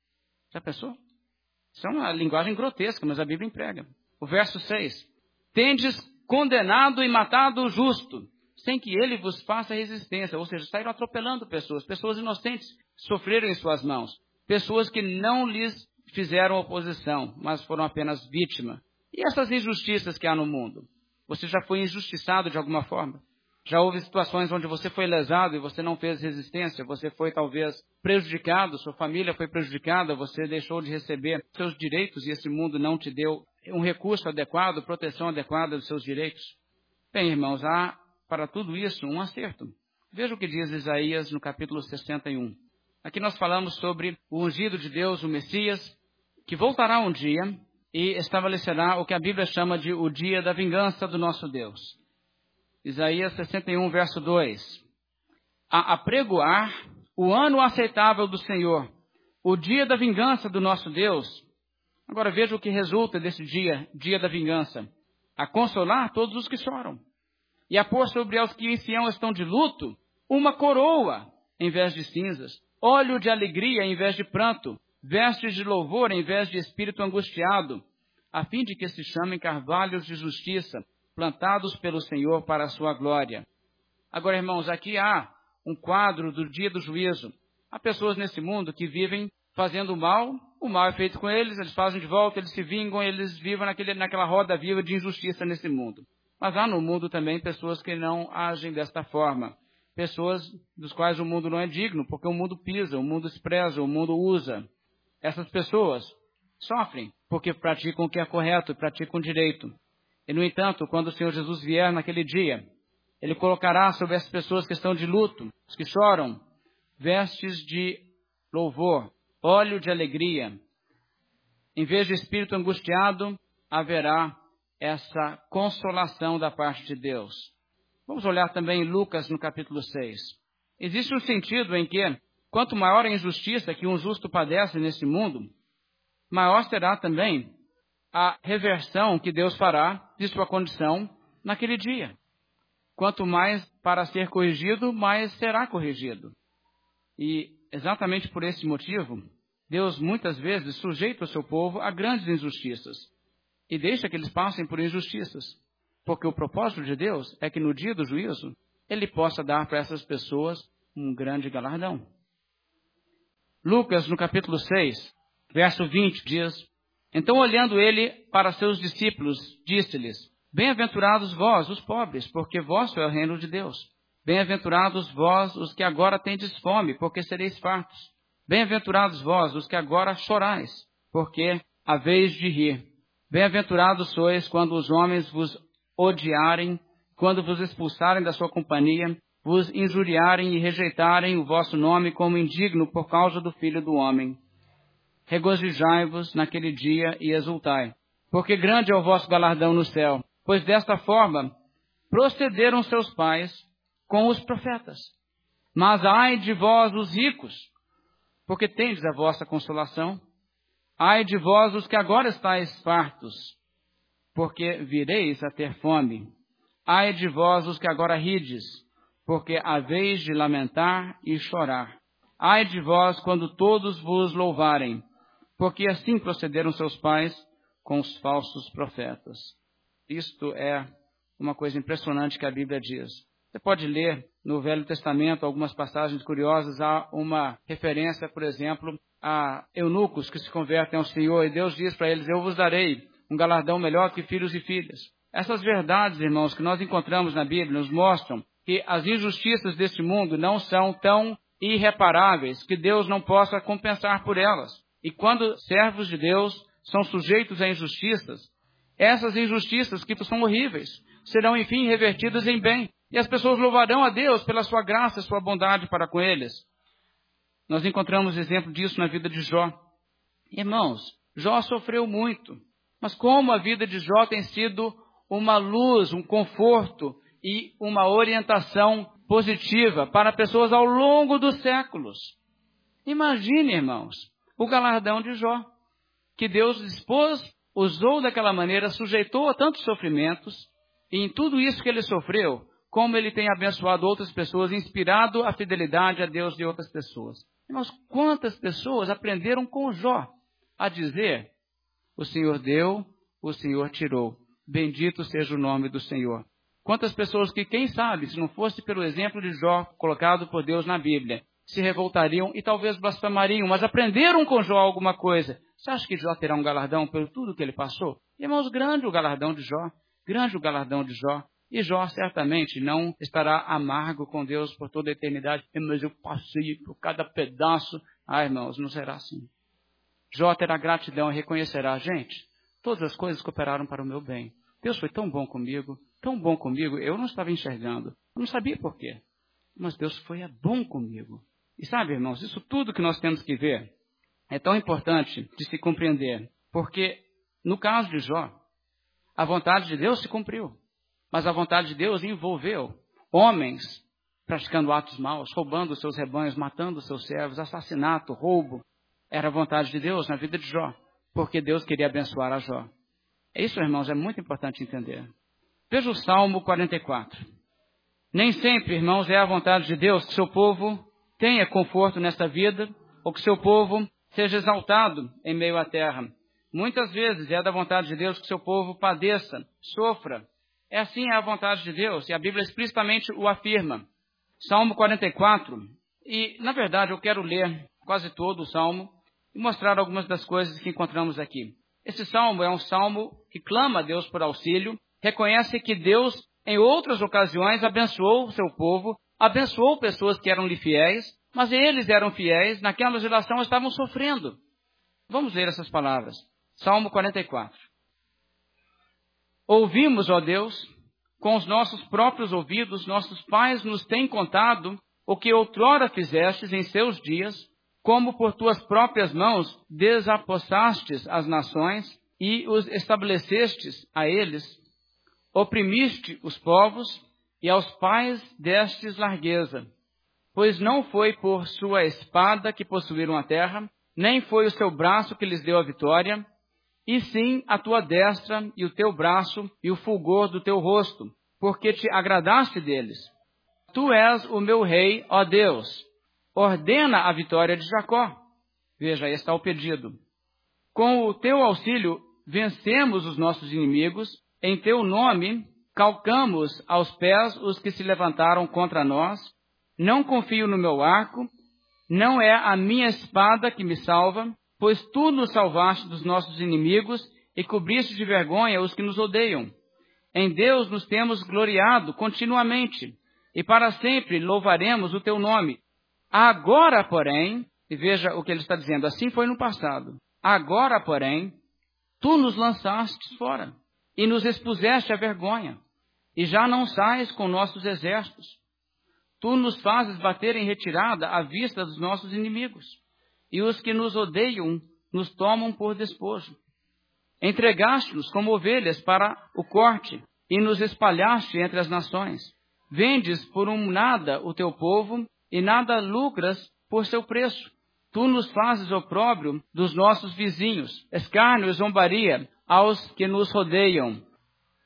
Já pensou? Isso é uma linguagem grotesca, mas a Bíblia emprega. O verso seis. Tendes condenado e matado o justo, sem que ele vos faça resistência. Ou seja, saíram atropelando pessoas. Pessoas inocentes sofreram em suas mãos. Pessoas que não lhes fizeram oposição, mas foram apenas vítimas. E essas injustiças que há no mundo? Você já foi injustiçado de alguma forma? Já houve situações onde você foi lesado e você não fez resistência, você foi talvez prejudicado, sua família foi prejudicada, você deixou de receber seus direitos e esse mundo não te deu um recurso adequado, proteção adequada dos seus direitos? Bem, irmãos, há para tudo isso um acerto. Veja o que diz Isaías no capítulo sessenta e um. Aqui nós falamos sobre o ungido de Deus, o Messias, que voltará um dia e estabelecerá o que a Bíblia chama de o dia da vingança do nosso Deus. Isaías sessenta e um, verso dois. A apregoar o ano aceitável do Senhor, o dia da vingança do nosso Deus. Agora veja o que resulta desse dia, dia da vingança. A consolar todos os que choram. E a pôr sobre os que em Sião estão de luto, uma coroa em vez de cinzas, óleo de alegria em vez de pranto, vestes de louvor em vez de espírito angustiado, a fim de que se chamem carvalhos de justiça, plantados pelo Senhor para a sua glória. Agora, irmãos, aqui há um quadro do dia do juízo. Há pessoas nesse mundo que vivem fazendo o mal, o mal é feito com eles, eles fazem de volta, eles se vingam, eles vivem naquele, naquela roda viva de injustiça nesse mundo. Mas há no mundo também pessoas que não agem desta forma. Pessoas dos quais o mundo não é digno, porque o mundo pisa, o mundo despreza, o mundo usa. Essas pessoas sofrem porque praticam o que é correto, praticam o direito. E, no entanto, quando o Senhor Jesus vier naquele dia, Ele colocará sobre as pessoas que estão de luto, os que choram, vestes de louvor, óleo de alegria. Em vez de espírito angustiado, haverá essa consolação da parte de Deus. Vamos olhar também em Lucas, no capítulo seis. Existe um sentido em que, quanto maior a injustiça que um justo padece nesse mundo, maior será também a reversão que Deus fará de sua condição naquele dia. Quanto mais para ser corrigido, mais será corrigido. E exatamente por esse motivo, Deus muitas vezes sujeita o seu povo a grandes injustiças e deixa que eles passem por injustiças, porque o propósito de Deus é que no dia do juízo, Ele possa dar para essas pessoas um grande galardão. Lucas, no capítulo seis, verso vinte, diz: Então, olhando ele para seus discípulos, disse-lhes: Bem-aventurados vós, os pobres, porque vosso é o reino de Deus. Bem-aventurados vós, os que agora tendes fome, porque sereis fartos. Bem-aventurados vós, os que agora chorais, porque haveis de rir. Bem-aventurados sois quando os homens vos odiarem, quando vos expulsarem da sua companhia, vos injuriarem e rejeitarem o vosso nome como indigno por causa do Filho do Homem. Regozijai-vos naquele dia e exultai, porque grande é o vosso galardão no céu, pois desta forma procederam seus pais com os profetas. Mas ai de vós os ricos, porque tendes a vossa consolação. Ai de vós os que agora estáis fartos, porque vireis a ter fome. Ai de vós os que agora rides, porque haveis de lamentar e chorar. Ai de vós quando todos vos louvarem, porque assim procederam seus pais com os falsos profetas. Isto é uma coisa impressionante que a Bíblia diz. Você pode ler no Velho Testamento algumas passagens curiosas. Há uma referência, por exemplo, a eunucos que se convertem ao Senhor, e Deus diz para eles: eu vos darei um galardão melhor que filhos e filhas. Essas verdades, irmãos, que nós encontramos na Bíblia, nos mostram que as injustiças deste mundo não são tão irreparáveis que Deus não possa compensar por elas. E quando servos de Deus são sujeitos a injustiças, essas injustiças, que são horríveis, serão enfim revertidas em bem. E as pessoas louvarão a Deus pela sua graça e sua bondade para com eles. Nós encontramos exemplo disso na vida de Jó. Irmãos, Jó sofreu muito, mas como a vida de Jó tem sido uma luz, um conforto e uma orientação positiva para pessoas ao longo dos séculos. Imagine, irmãos, o galardão de Jó, que Deus dispôs, usou daquela maneira, sujeitou a tantos sofrimentos, e em tudo isso que ele sofreu, como ele tem abençoado outras pessoas, inspirado a fidelidade a Deus de outras pessoas. Irmãos, quantas pessoas aprenderam com Jó a dizer: o Senhor deu, o Senhor tirou. Bendito seja o nome do Senhor. Quantas pessoas que, quem sabe, se não fosse pelo exemplo de Jó colocado por Deus na Bíblia, se revoltariam e talvez blasfemariam, mas aprenderam com Jó alguma coisa. Você acha que Jó terá um galardão por tudo que ele passou? Irmãos, grande o galardão de Jó, grande o galardão de Jó. E Jó certamente não estará amargo com Deus por toda a eternidade. Mas eu passei por cada pedaço. Ah, irmãos, não será assim. Jó terá gratidão e reconhecerá: gente, todas as coisas cooperaram para o meu bem. Deus foi tão bom comigo, tão bom comigo, eu não estava enxergando. Eu não sabia por quê. Mas Deus foi bom comigo. E sabe, irmãos, isso tudo que nós temos que ver é tão importante de se compreender. Porque, no caso de Jó, a vontade de Deus se cumpriu. Mas a vontade de Deus envolveu homens praticando atos maus, roubando os seus rebanhos, matando os seus servos, assassinato, roubo. Era a vontade de Deus na vida de Jó, porque Deus queria abençoar a Jó. Isso, irmãos, é muito importante entender. Veja o Salmo quarenta e quatro. Nem sempre, irmãos, é a vontade de Deus que seu povo tenha conforto nesta vida, ou que seu povo seja exaltado em meio à terra. Muitas vezes é da vontade de Deus que seu povo padeça, sofra. É assim a vontade de Deus, e a Bíblia explicitamente o afirma. Salmo quarenta e quatro, e na verdade eu quero ler quase todo o Salmo e mostrar algumas das coisas que encontramos aqui. Esse Salmo é um Salmo que clama a Deus por auxílio, reconhece que Deus em outras ocasiões abençoou o seu povo, abençoou pessoas que eram-lhe fiéis, mas eles eram fiéis, naquela geração estavam sofrendo. Vamos ler essas palavras. Salmo quarenta e quatro. Ouvimos, ó Deus, com os nossos próprios ouvidos, nossos pais nos têm contado o que outrora fizestes em seus dias, como por tuas próprias mãos desapossastes as nações e os estabelecestes a eles, oprimiste os povos e aos pais destes largueza. Pois não foi por sua espada que possuíram a terra, nem foi o seu braço que lhes deu a vitória, e sim a tua destra e o teu braço e o fulgor do teu rosto, porque te agradaste deles. Tu és o meu rei, ó Deus. Ordena a vitória de Jacó. Veja, aí está o pedido. Com o teu auxílio, vencemos os nossos inimigos. Em teu nome, calcamos aos pés os que se levantaram contra nós. Não confio no meu arco. Não é a minha espada que me salva, pois tu nos salvaste dos nossos inimigos e cobriste de vergonha os que nos odeiam. Em Deus nos temos gloriado continuamente, e para sempre louvaremos o teu nome. Agora, porém, e veja o que ele está dizendo, assim foi no passado. Agora, porém, tu nos lançaste fora, e nos expuseste à vergonha, e já não sais com nossos exércitos. Tu nos fazes bater em retirada à vista dos nossos inimigos, e os que nos odeiam nos tomam por despojo. Entregaste-nos como ovelhas para o corte, e nos espalhaste entre as nações. Vendes por um nada o teu povo, e nada lucras por seu preço. Tu nos fazes opróbrio dos nossos vizinhos, escárnio e zombaria aos que nos rodeiam.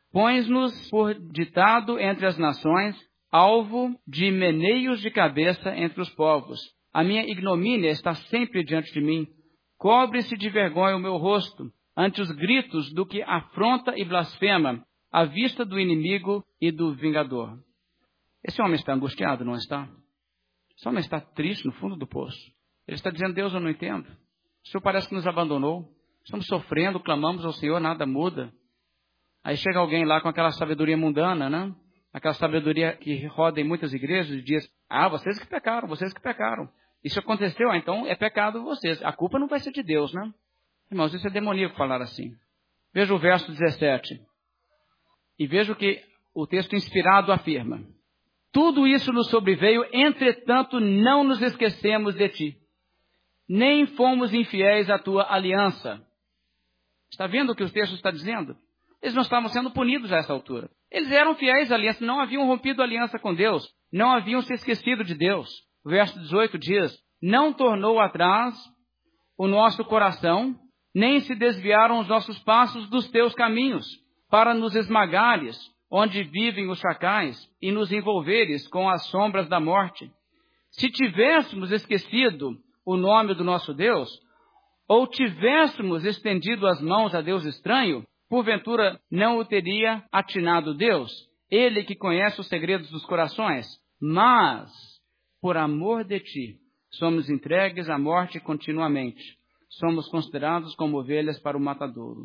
pões-nos por ditado entre as nações, alvo de meneios de cabeça entre os povos. A minha ignomínia está sempre diante de mim. Cobre-se de vergonha o meu rosto, ante os gritos do que afronta e blasfema, à vista do inimigo e do vingador. Esse homem está angustiado, não está? Esse homem está triste no fundo do poço. Ele está dizendo, Deus, eu não entendo. O Senhor parece que nos abandonou. Estamos sofrendo, clamamos ao Senhor, nada muda. Aí chega alguém lá com aquela sabedoria mundana, né? Aquela sabedoria que roda em muitas igrejas e diz, ah, vocês que pecaram, vocês que pecaram. Isso aconteceu, ah, então é pecado vocês. A culpa não vai ser de Deus, né? Irmãos, isso é demoníaco falar assim. Veja o verso dezessete. E veja o que o texto inspirado afirma. Tudo isso nos sobreveio, entretanto não nos esquecemos de ti. Nem fomos infiéis à tua aliança. Está vendo o que o texto está dizendo? Eles não estavam sendo punidos a essa altura. Eles eram fiéis à aliança, não haviam rompido a aliança com Deus. Não haviam se esquecido de Deus. O verso dezoito diz, não tornou atrás o nosso coração, nem se desviaram os nossos passos dos teus caminhos, para nos esmagares, onde vivem os chacais, e nos envolveres com as sombras da morte. Se tivéssemos esquecido o nome do nosso Deus, ou tivéssemos estendido as mãos a Deus estranho, porventura não o teria atinado Deus, Ele que conhece os segredos dos corações. Mas, por amor de ti, somos entregues à morte continuamente. Somos considerados como ovelhas para o matadouro.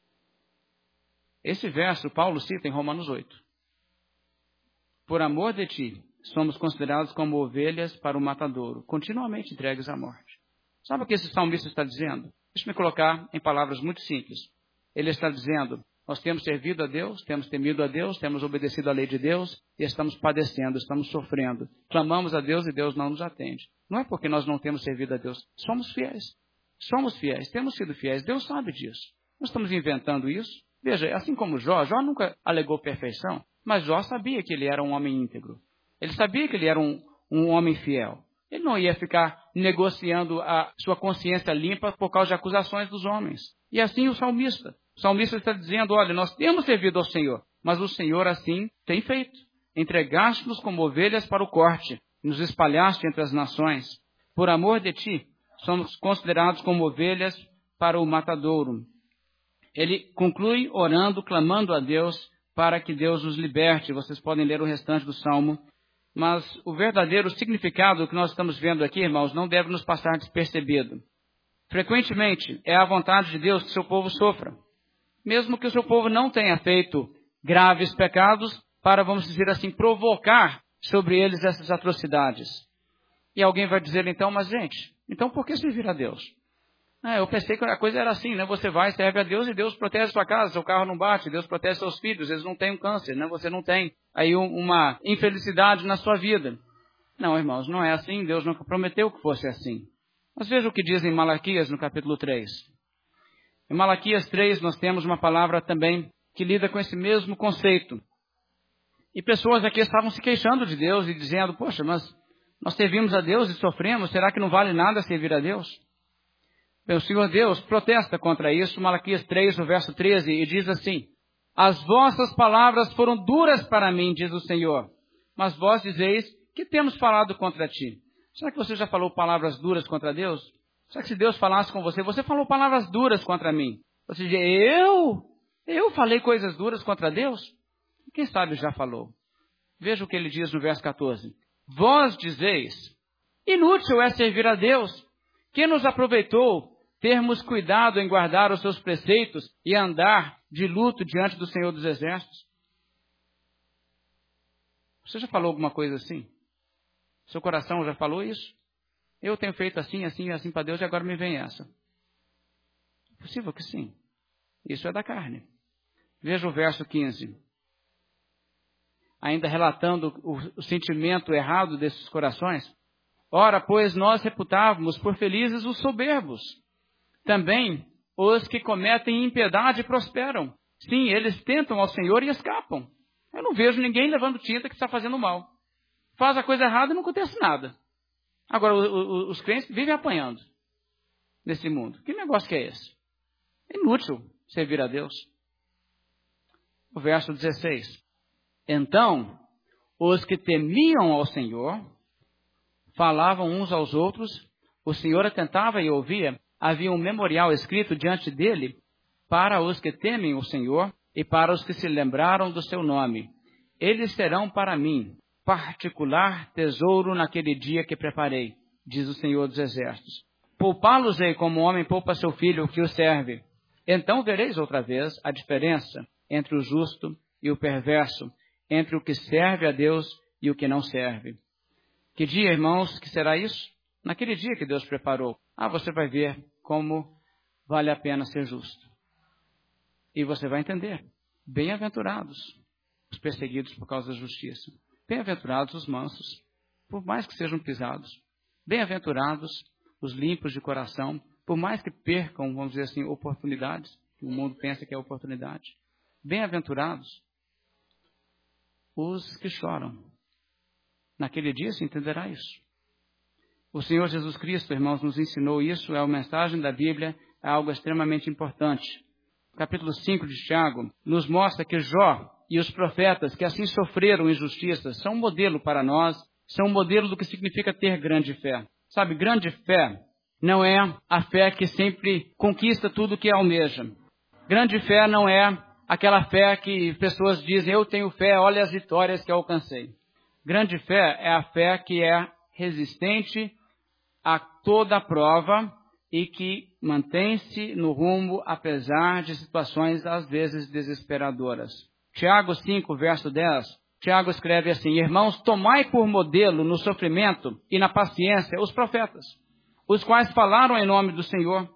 Esse verso Paulo cita em Romanos oito. Por amor de ti, somos considerados como ovelhas para o matadouro, continuamente entregues à morte. Sabe o que esse salmista está dizendo? Deixa-me colocar em palavras muito simples. Ele está dizendo, nós temos servido a Deus, temos temido a Deus, temos obedecido à lei de Deus e estamos padecendo, estamos sofrendo. Clamamos a Deus e Deus não nos atende. Não é porque nós não temos servido a Deus, somos fiéis. Somos fiéis, temos sido fiéis, Deus sabe disso. Nós estamos inventando isso. Veja, assim como Jó, Jó nunca alegou perfeição, mas Jó sabia que ele era um homem íntegro. Ele sabia que ele era um, um homem fiel. Ele não ia ficar negociando a sua consciência limpa por causa de acusações dos homens. E assim o salmista. O salmista está dizendo, olha, nós temos servido ao Senhor, mas o Senhor assim tem feito. Entregaste-nos como ovelhas para o corte, nos espalhaste entre as nações. Por amor de ti, somos considerados como ovelhas para o matadouro. Ele conclui orando, clamando a Deus para que Deus os liberte. Vocês podem ler o restante do salmo. Mas o verdadeiro significado que nós estamos vendo aqui, irmãos, não deve nos passar despercebido. Frequentemente, é a vontade de Deus que seu povo sofra. Mesmo que o seu povo não tenha feito graves pecados, para, vamos dizer assim, provocar sobre eles essas atrocidades. E alguém vai dizer então, mas gente, então por que servir a Deus? Ah, eu pensei que a coisa era assim, né? Você vai, serve a Deus e Deus protege sua casa, seu carro não bate, Deus protege seus filhos, eles não têm um câncer, né? Você não tem aí um, uma infelicidade na sua vida. Não, irmãos, não é assim, Deus nunca prometeu que fosse assim. Mas veja o que diz em Malaquias, no capítulo três. Em Malaquias três, nós temos uma palavra também que lida com esse mesmo conceito. E pessoas aqui estavam se queixando de Deus e dizendo, poxa, mas nós servimos a Deus e sofremos, será que não vale nada servir a Deus? Bem, o Senhor Deus protesta contra isso, Malaquias três, no verso treze, e diz assim, as vossas palavras foram duras para mim, diz o Senhor, mas vós dizeis que temos falado contra ti. Será que você já falou palavras duras contra Deus? Será que se Deus falasse com você, você falou palavras duras contra mim? Você diz, eu? Eu falei coisas duras contra Deus? Quem sabe já falou. Veja o que ele diz no verso quatorze. Vós dizeis, inútil é servir a Deus, que nos aproveitou termos cuidado em guardar os seus preceitos e andar de luto diante do Senhor dos Exércitos. Você já falou alguma coisa assim? Seu coração já falou isso? Eu tenho feito assim, assim e assim para Deus e agora me vem essa. É possível que sim. Isso é da carne. Veja o verso quinze. Ainda relatando o, o sentimento errado desses corações. Ora, pois nós reputávamos por felizes os soberbos. Também os que cometem impiedade prosperam. Sim, eles tentam ao Senhor e escapam. Eu não vejo ninguém levando tinta que está fazendo mal. Faz a coisa errada e não acontece nada. Agora, o, o, os crentes vivem apanhando nesse mundo. Que negócio que é esse? É inútil servir a Deus. o verso dezesseis. Então, os que temiam ao Senhor falavam uns aos outros, o Senhor atentava e ouvia, havia um memorial escrito diante dele para os que temem o Senhor e para os que se lembraram do seu nome. Eles serão para mim particular tesouro naquele dia que preparei, diz o Senhor dos Exércitos. Poupá-los-ei como homem poupa seu filho que o serve. Então vereis outra vez a diferença entre o justo e o perverso, entre o que serve a Deus e o que não serve. Que dia, irmãos, que será isso? Naquele dia que Deus preparou. Ah, você vai ver como vale a pena ser justo. E você vai entender. Bem-aventurados os perseguidos por causa da justiça. Bem-aventurados os mansos, por mais que sejam pisados. Bem-aventurados os limpos de coração, por mais que percam, vamos dizer assim, oportunidades, que o mundo pensa que é oportunidade. Bem-aventurados os que choram. Naquele dia se entenderá isso. O Senhor Jesus Cristo, irmãos, nos ensinou isso, é a mensagem da Bíblia, é algo extremamente importante. O capítulo cinco de Tiago nos mostra que Jó e os profetas que assim sofreram injustiças são um modelo para nós, são um modelo do que significa ter grande fé. Sabe, grande fé não é a fé que sempre conquista tudo o que almeja. Grande fé não é aquela fé que pessoas dizem, eu tenho fé, olha as vitórias que eu alcancei. Grande fé é a fé que é resistente a toda prova e que mantém-se no rumo apesar de situações às vezes desesperadoras. Tiago cinco, verso dez, Tiago escreve assim, irmãos, tomai por modelo no sofrimento e na paciência os profetas, os quais falaram em nome do Senhor.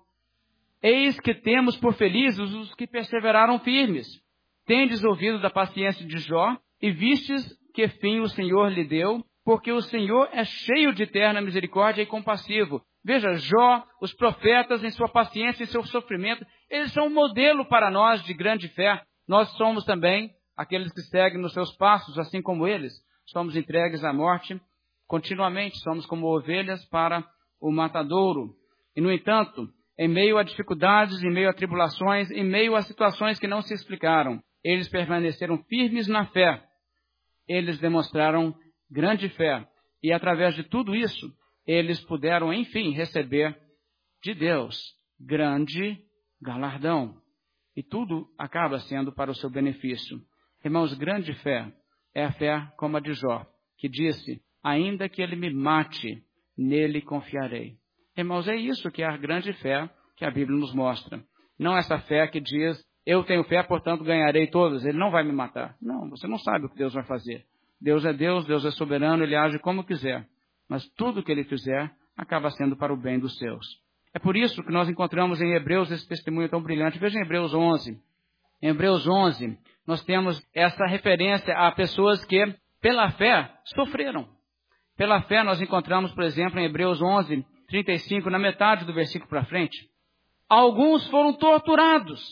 Eis que temos por felizes os que perseveraram firmes. Tendes ouvido da paciência de Jó e vistes que fim o Senhor lhe deu, porque o Senhor é cheio de eterna misericórdia e compassivo. Veja, Jó, os profetas em sua paciência e seu sofrimento, eles são um modelo para nós de grande fé. Nós somos também aqueles que seguem nos seus passos, assim como eles. Somos entregues à morte continuamente, somos como ovelhas para o matadouro. E, no entanto, em meio a dificuldades, em meio a tribulações, em meio a situações que não se explicaram, eles permaneceram firmes na fé. Eles demonstraram grande fé. E, através de tudo isso, eles puderam, enfim, receber de Deus grande galardão. E tudo acaba sendo para o seu benefício. Irmãos, grande fé é a fé como a de Jó, que disse, ainda que ele me mate, nele confiarei. Irmãos, é isso que é a grande fé que a Bíblia nos mostra. Não essa fé que diz, eu tenho fé, portanto ganharei todos, ele não vai me matar. Não, você não sabe o que Deus vai fazer. Deus é Deus, Deus é soberano, ele age como quiser. Mas tudo que ele fizer acaba sendo para o bem dos seus. É por isso que nós encontramos em Hebreus esse testemunho tão brilhante. Veja em Hebreus onze. Em Hebreus onze, nós temos essa referência a pessoas que, pela fé, sofreram. Pela fé, nós encontramos, por exemplo, em Hebreus onze, trinta e cinco, na metade do versículo para frente. Alguns foram torturados,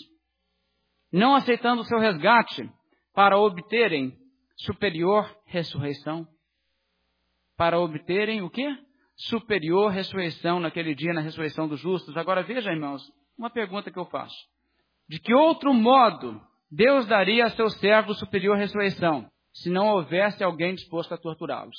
não aceitando o seu resgate, para obterem superior ressurreição. Para obterem o quê? Superior ressurreição naquele dia, na ressurreição dos justos. Agora veja, irmãos, uma pergunta que eu faço. De que outro modo Deus daria a seus servos superior ressurreição, se não houvesse alguém disposto a torturá-los?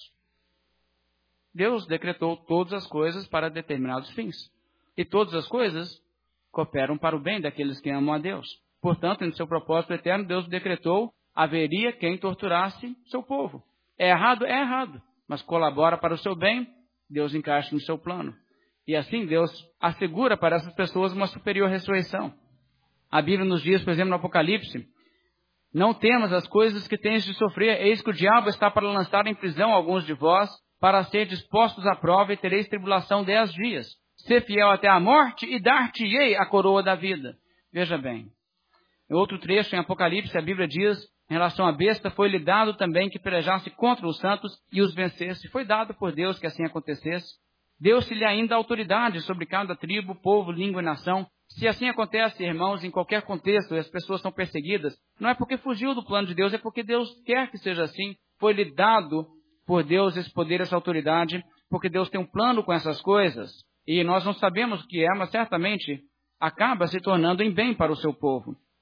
Deus decretou todas as coisas para determinados fins. E todas as coisas cooperam para o bem daqueles que amam a Deus. Portanto, em seu propósito eterno, Deus decretou, haveria quem torturasse seu povo. É errado? É errado. Mas colabora para o seu bem, Deus encaixa no seu plano. E assim Deus assegura para essas pessoas uma superior ressurreição. A Bíblia nos diz, por exemplo, no Apocalipse, não temas as coisas que tens de sofrer, eis que o diabo está para lançar em prisão alguns de vós, para ser dispostos à prova e tereis tribulação dez dias. Ser fiel até a morte e dar-te-ei a coroa da vida. Veja bem. Em outro trecho, em Apocalipse, a Bíblia diz, em relação à besta, foi-lhe dado também que pelejasse contra os santos e os vencesse. Foi dado por Deus que assim acontecesse. Deu-se-lhe ainda autoridade sobre cada tribo, povo, língua e nação. Se assim acontece, irmãos, em qualquer contexto, e as pessoas são perseguidas, não é porque fugiu do plano de Deus, é porque Deus quer que seja assim. Foi-lhe dado por Deus esse poder, essa autoridade, porque Deus tem um plano com essas coisas. E nós não sabemos o que é, mas certamente acaba se tornando em bem para o seu povo.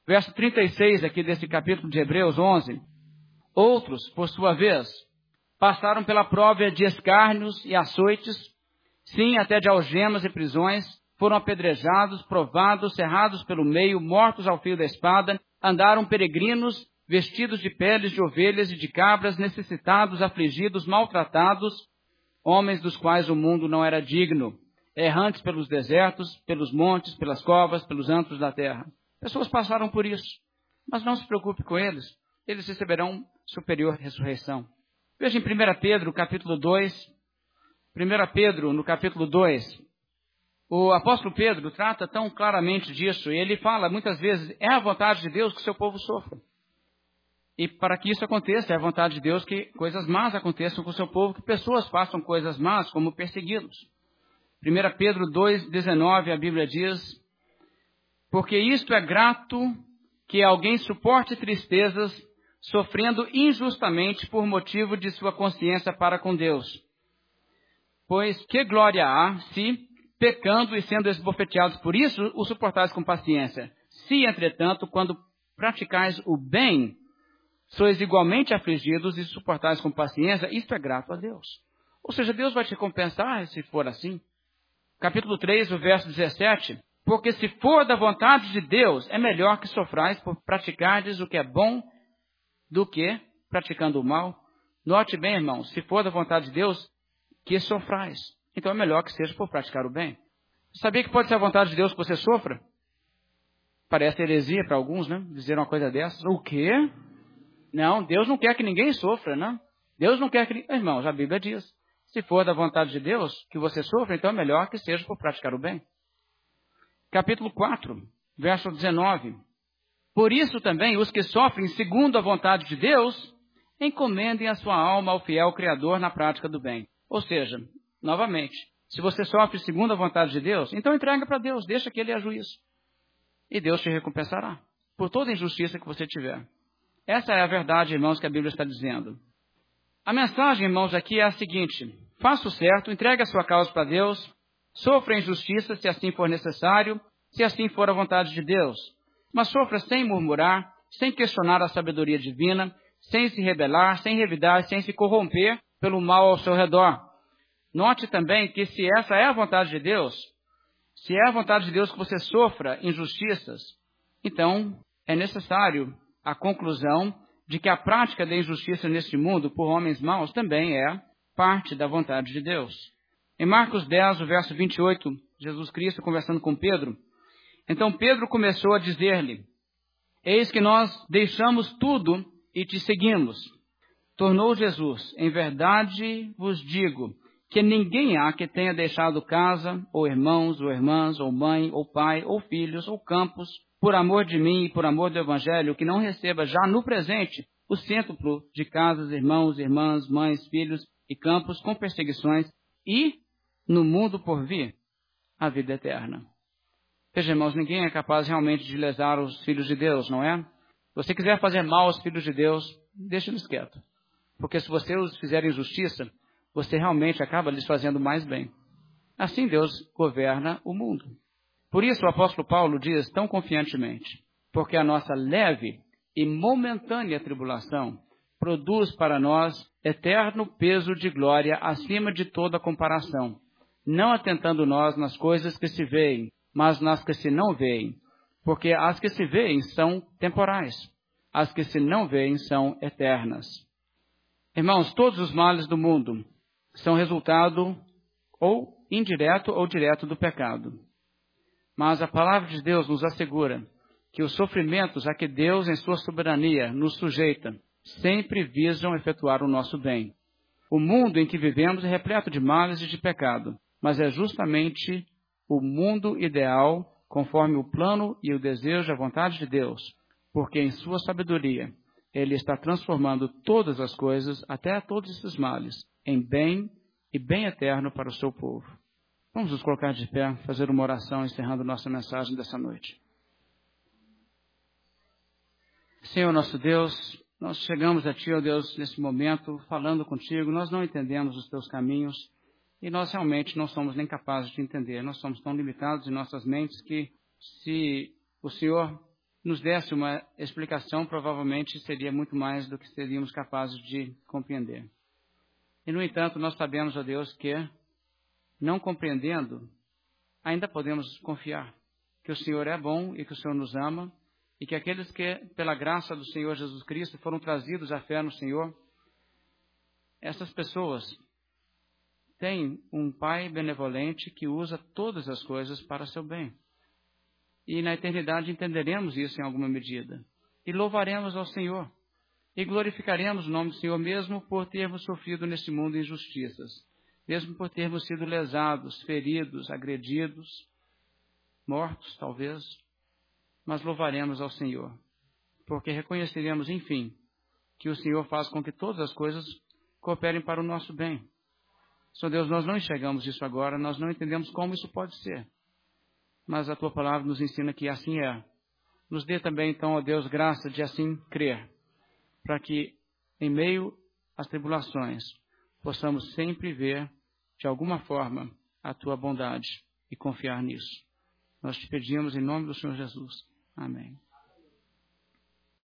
Verso trinta e seis aqui desse capítulo de Hebreus onze. Outros, por sua vez, passaram pela prova de escárnios e açoites, sim, até de algemas e prisões, foram apedrejados, provados, cerrados pelo meio, mortos ao fio da espada, andaram peregrinos, vestidos de peles de ovelhas e de cabras, necessitados, afligidos, maltratados, homens dos quais o mundo não era digno, errantes pelos desertos, pelos montes, pelas covas, pelos antros da terra. Pessoas passaram por isso, mas não se preocupe com eles, eles receberão superior ressurreição. Veja em primeira Pedro, capítulo dois, primeira Pedro, no capítulo dois, o apóstolo Pedro trata tão claramente disso, e ele fala muitas vezes, é a vontade de Deus que o seu povo sofra. E para que isso aconteça, é a vontade de Deus que coisas más aconteçam com o seu povo, que pessoas façam coisas más, como persegui-los. primeira Pedro dois, dezenove, a Bíblia diz, porque isto é grato que alguém suporte tristezas, sofrendo injustamente por motivo de sua consciência para com Deus. Pois que glória há se, pecando e sendo esbofeteados por isso, o suportais com paciência. Se, entretanto, quando praticais o bem, sois igualmente afligidos e suportais com paciência, isto é grato a Deus. Ou seja, Deus vai te compensar se for assim. Capítulo três, o verso dezessete. Porque se for da vontade de Deus, é melhor que sofrais por praticardes o que é bom do que praticando o mal. Note bem, irmão, se for da vontade de Deus, que sofrais. Então é melhor que seja por praticar o bem. Sabia que pode ser a vontade de Deus que você sofra? Parece heresia para alguns, né? Dizer uma coisa dessas. O quê? Não, Deus não quer que ninguém sofra, não. Deus não quer que... Irmãos, a Bíblia diz, se for da vontade de Deus que você sofra, então é melhor que seja por praticar o bem. Capítulo quatro, verso dezenove. Por isso também os que sofrem segundo a vontade de Deus, encomendem a sua alma ao fiel Criador na prática do bem. Ou seja, novamente, se você sofre segundo a vontade de Deus, então entrega para Deus, deixa que Ele é juiz. E Deus te recompensará por toda injustiça que você tiver. Essa é a verdade, irmãos, que a Bíblia está dizendo. A mensagem, irmãos, aqui é a seguinte. Faça o certo, entregue a sua causa para Deus, sofra a injustiça se assim for necessário, se assim for a vontade de Deus. Mas sofra sem murmurar, sem questionar a sabedoria divina, sem se rebelar, sem revidar, sem se corromper pelo mal ao seu redor. Note também que se essa é a vontade de Deus, se é a vontade de Deus que você sofra injustiças, então é necessário a conclusão de que a prática da injustiça neste mundo por homens maus também é parte da vontade de Deus. Em Marcos dez, o verso vinte e oito, Jesus Cristo conversando com Pedro, então Pedro começou a dizer-lhe, eis que nós deixamos tudo e te seguimos. Tornou Jesus, em verdade vos digo, que ninguém há que tenha deixado casa, ou irmãos, ou irmãs, ou mãe, ou pai, ou filhos, ou campos, por amor de mim e por amor do Evangelho, que não receba já no presente o cêntuplo de casas, irmãos, irmãs, mães, filhos e campos com perseguições, e, no mundo por vir, a vida eterna. Veja, irmãos, ninguém é capaz realmente de lesar os filhos de Deus, não é? Se você quiser fazer mal aos filhos de Deus, deixe-los quietos. Porque se você os fizer injustiça, você realmente acaba lhes fazendo mais bem. Assim Deus governa o mundo. Por isso o apóstolo Paulo diz tão confiantemente, porque a nossa leve e momentânea tribulação produz para nós eterno peso de glória acima de toda comparação, não atentando nós nas coisas que se veem, mas nas que se não veem, porque as que se veem são temporais, as que se não veem são eternas. Irmãos, todos os males do mundo são resultado ou indireto ou direto do pecado. Mas a palavra de Deus nos assegura que os sofrimentos a que Deus, em sua soberania, nos sujeita, sempre visam efetuar o nosso bem. O mundo em que vivemos é repleto de males e de pecado, mas é justamente o mundo ideal, conforme o plano e o desejo e a vontade de Deus, porque em sua sabedoria Ele está transformando todas as coisas, até todos esses males, em bem e bem eterno para o seu povo. Vamos nos colocar de pé, fazer uma oração, encerrando nossa mensagem dessa noite. Senhor nosso Deus, nós chegamos a Ti, ó Deus, nesse momento, falando contigo, nós não entendemos os Teus caminhos e nós realmente não somos nem capazes de entender. Nós somos tão limitados em nossas mentes que se o Senhor nos desse uma explicação, provavelmente seria muito mais do que seríamos capazes de compreender. E, no entanto, nós sabemos, ó Deus, que, não compreendendo, ainda podemos confiar que o Senhor é bom e que o Senhor nos ama, e que aqueles que, pela graça do Senhor Jesus Cristo, foram trazidos à fé no Senhor, essas pessoas têm um Pai benevolente que usa todas as coisas para seu bem. E na eternidade entenderemos isso em alguma medida. E louvaremos ao Senhor. E glorificaremos o nome do Senhor mesmo por termos sofrido neste mundo injustiças. Mesmo por termos sido lesados, feridos, agredidos, mortos talvez. Mas louvaremos ao Senhor. Porque reconheceremos, enfim, que o Senhor faz com que todas as coisas cooperem para o nosso bem. Senhor Deus, nós não enxergamos isso agora, nós não entendemos como isso pode ser. Mas a Tua palavra nos ensina que assim é. Nos dê também, então, ó Deus, graça de assim crer, para que, em meio às tribulações, possamos sempre ver, de alguma forma, a Tua bondade e confiar nisso. Nós te pedimos em nome do Senhor Jesus. Amém.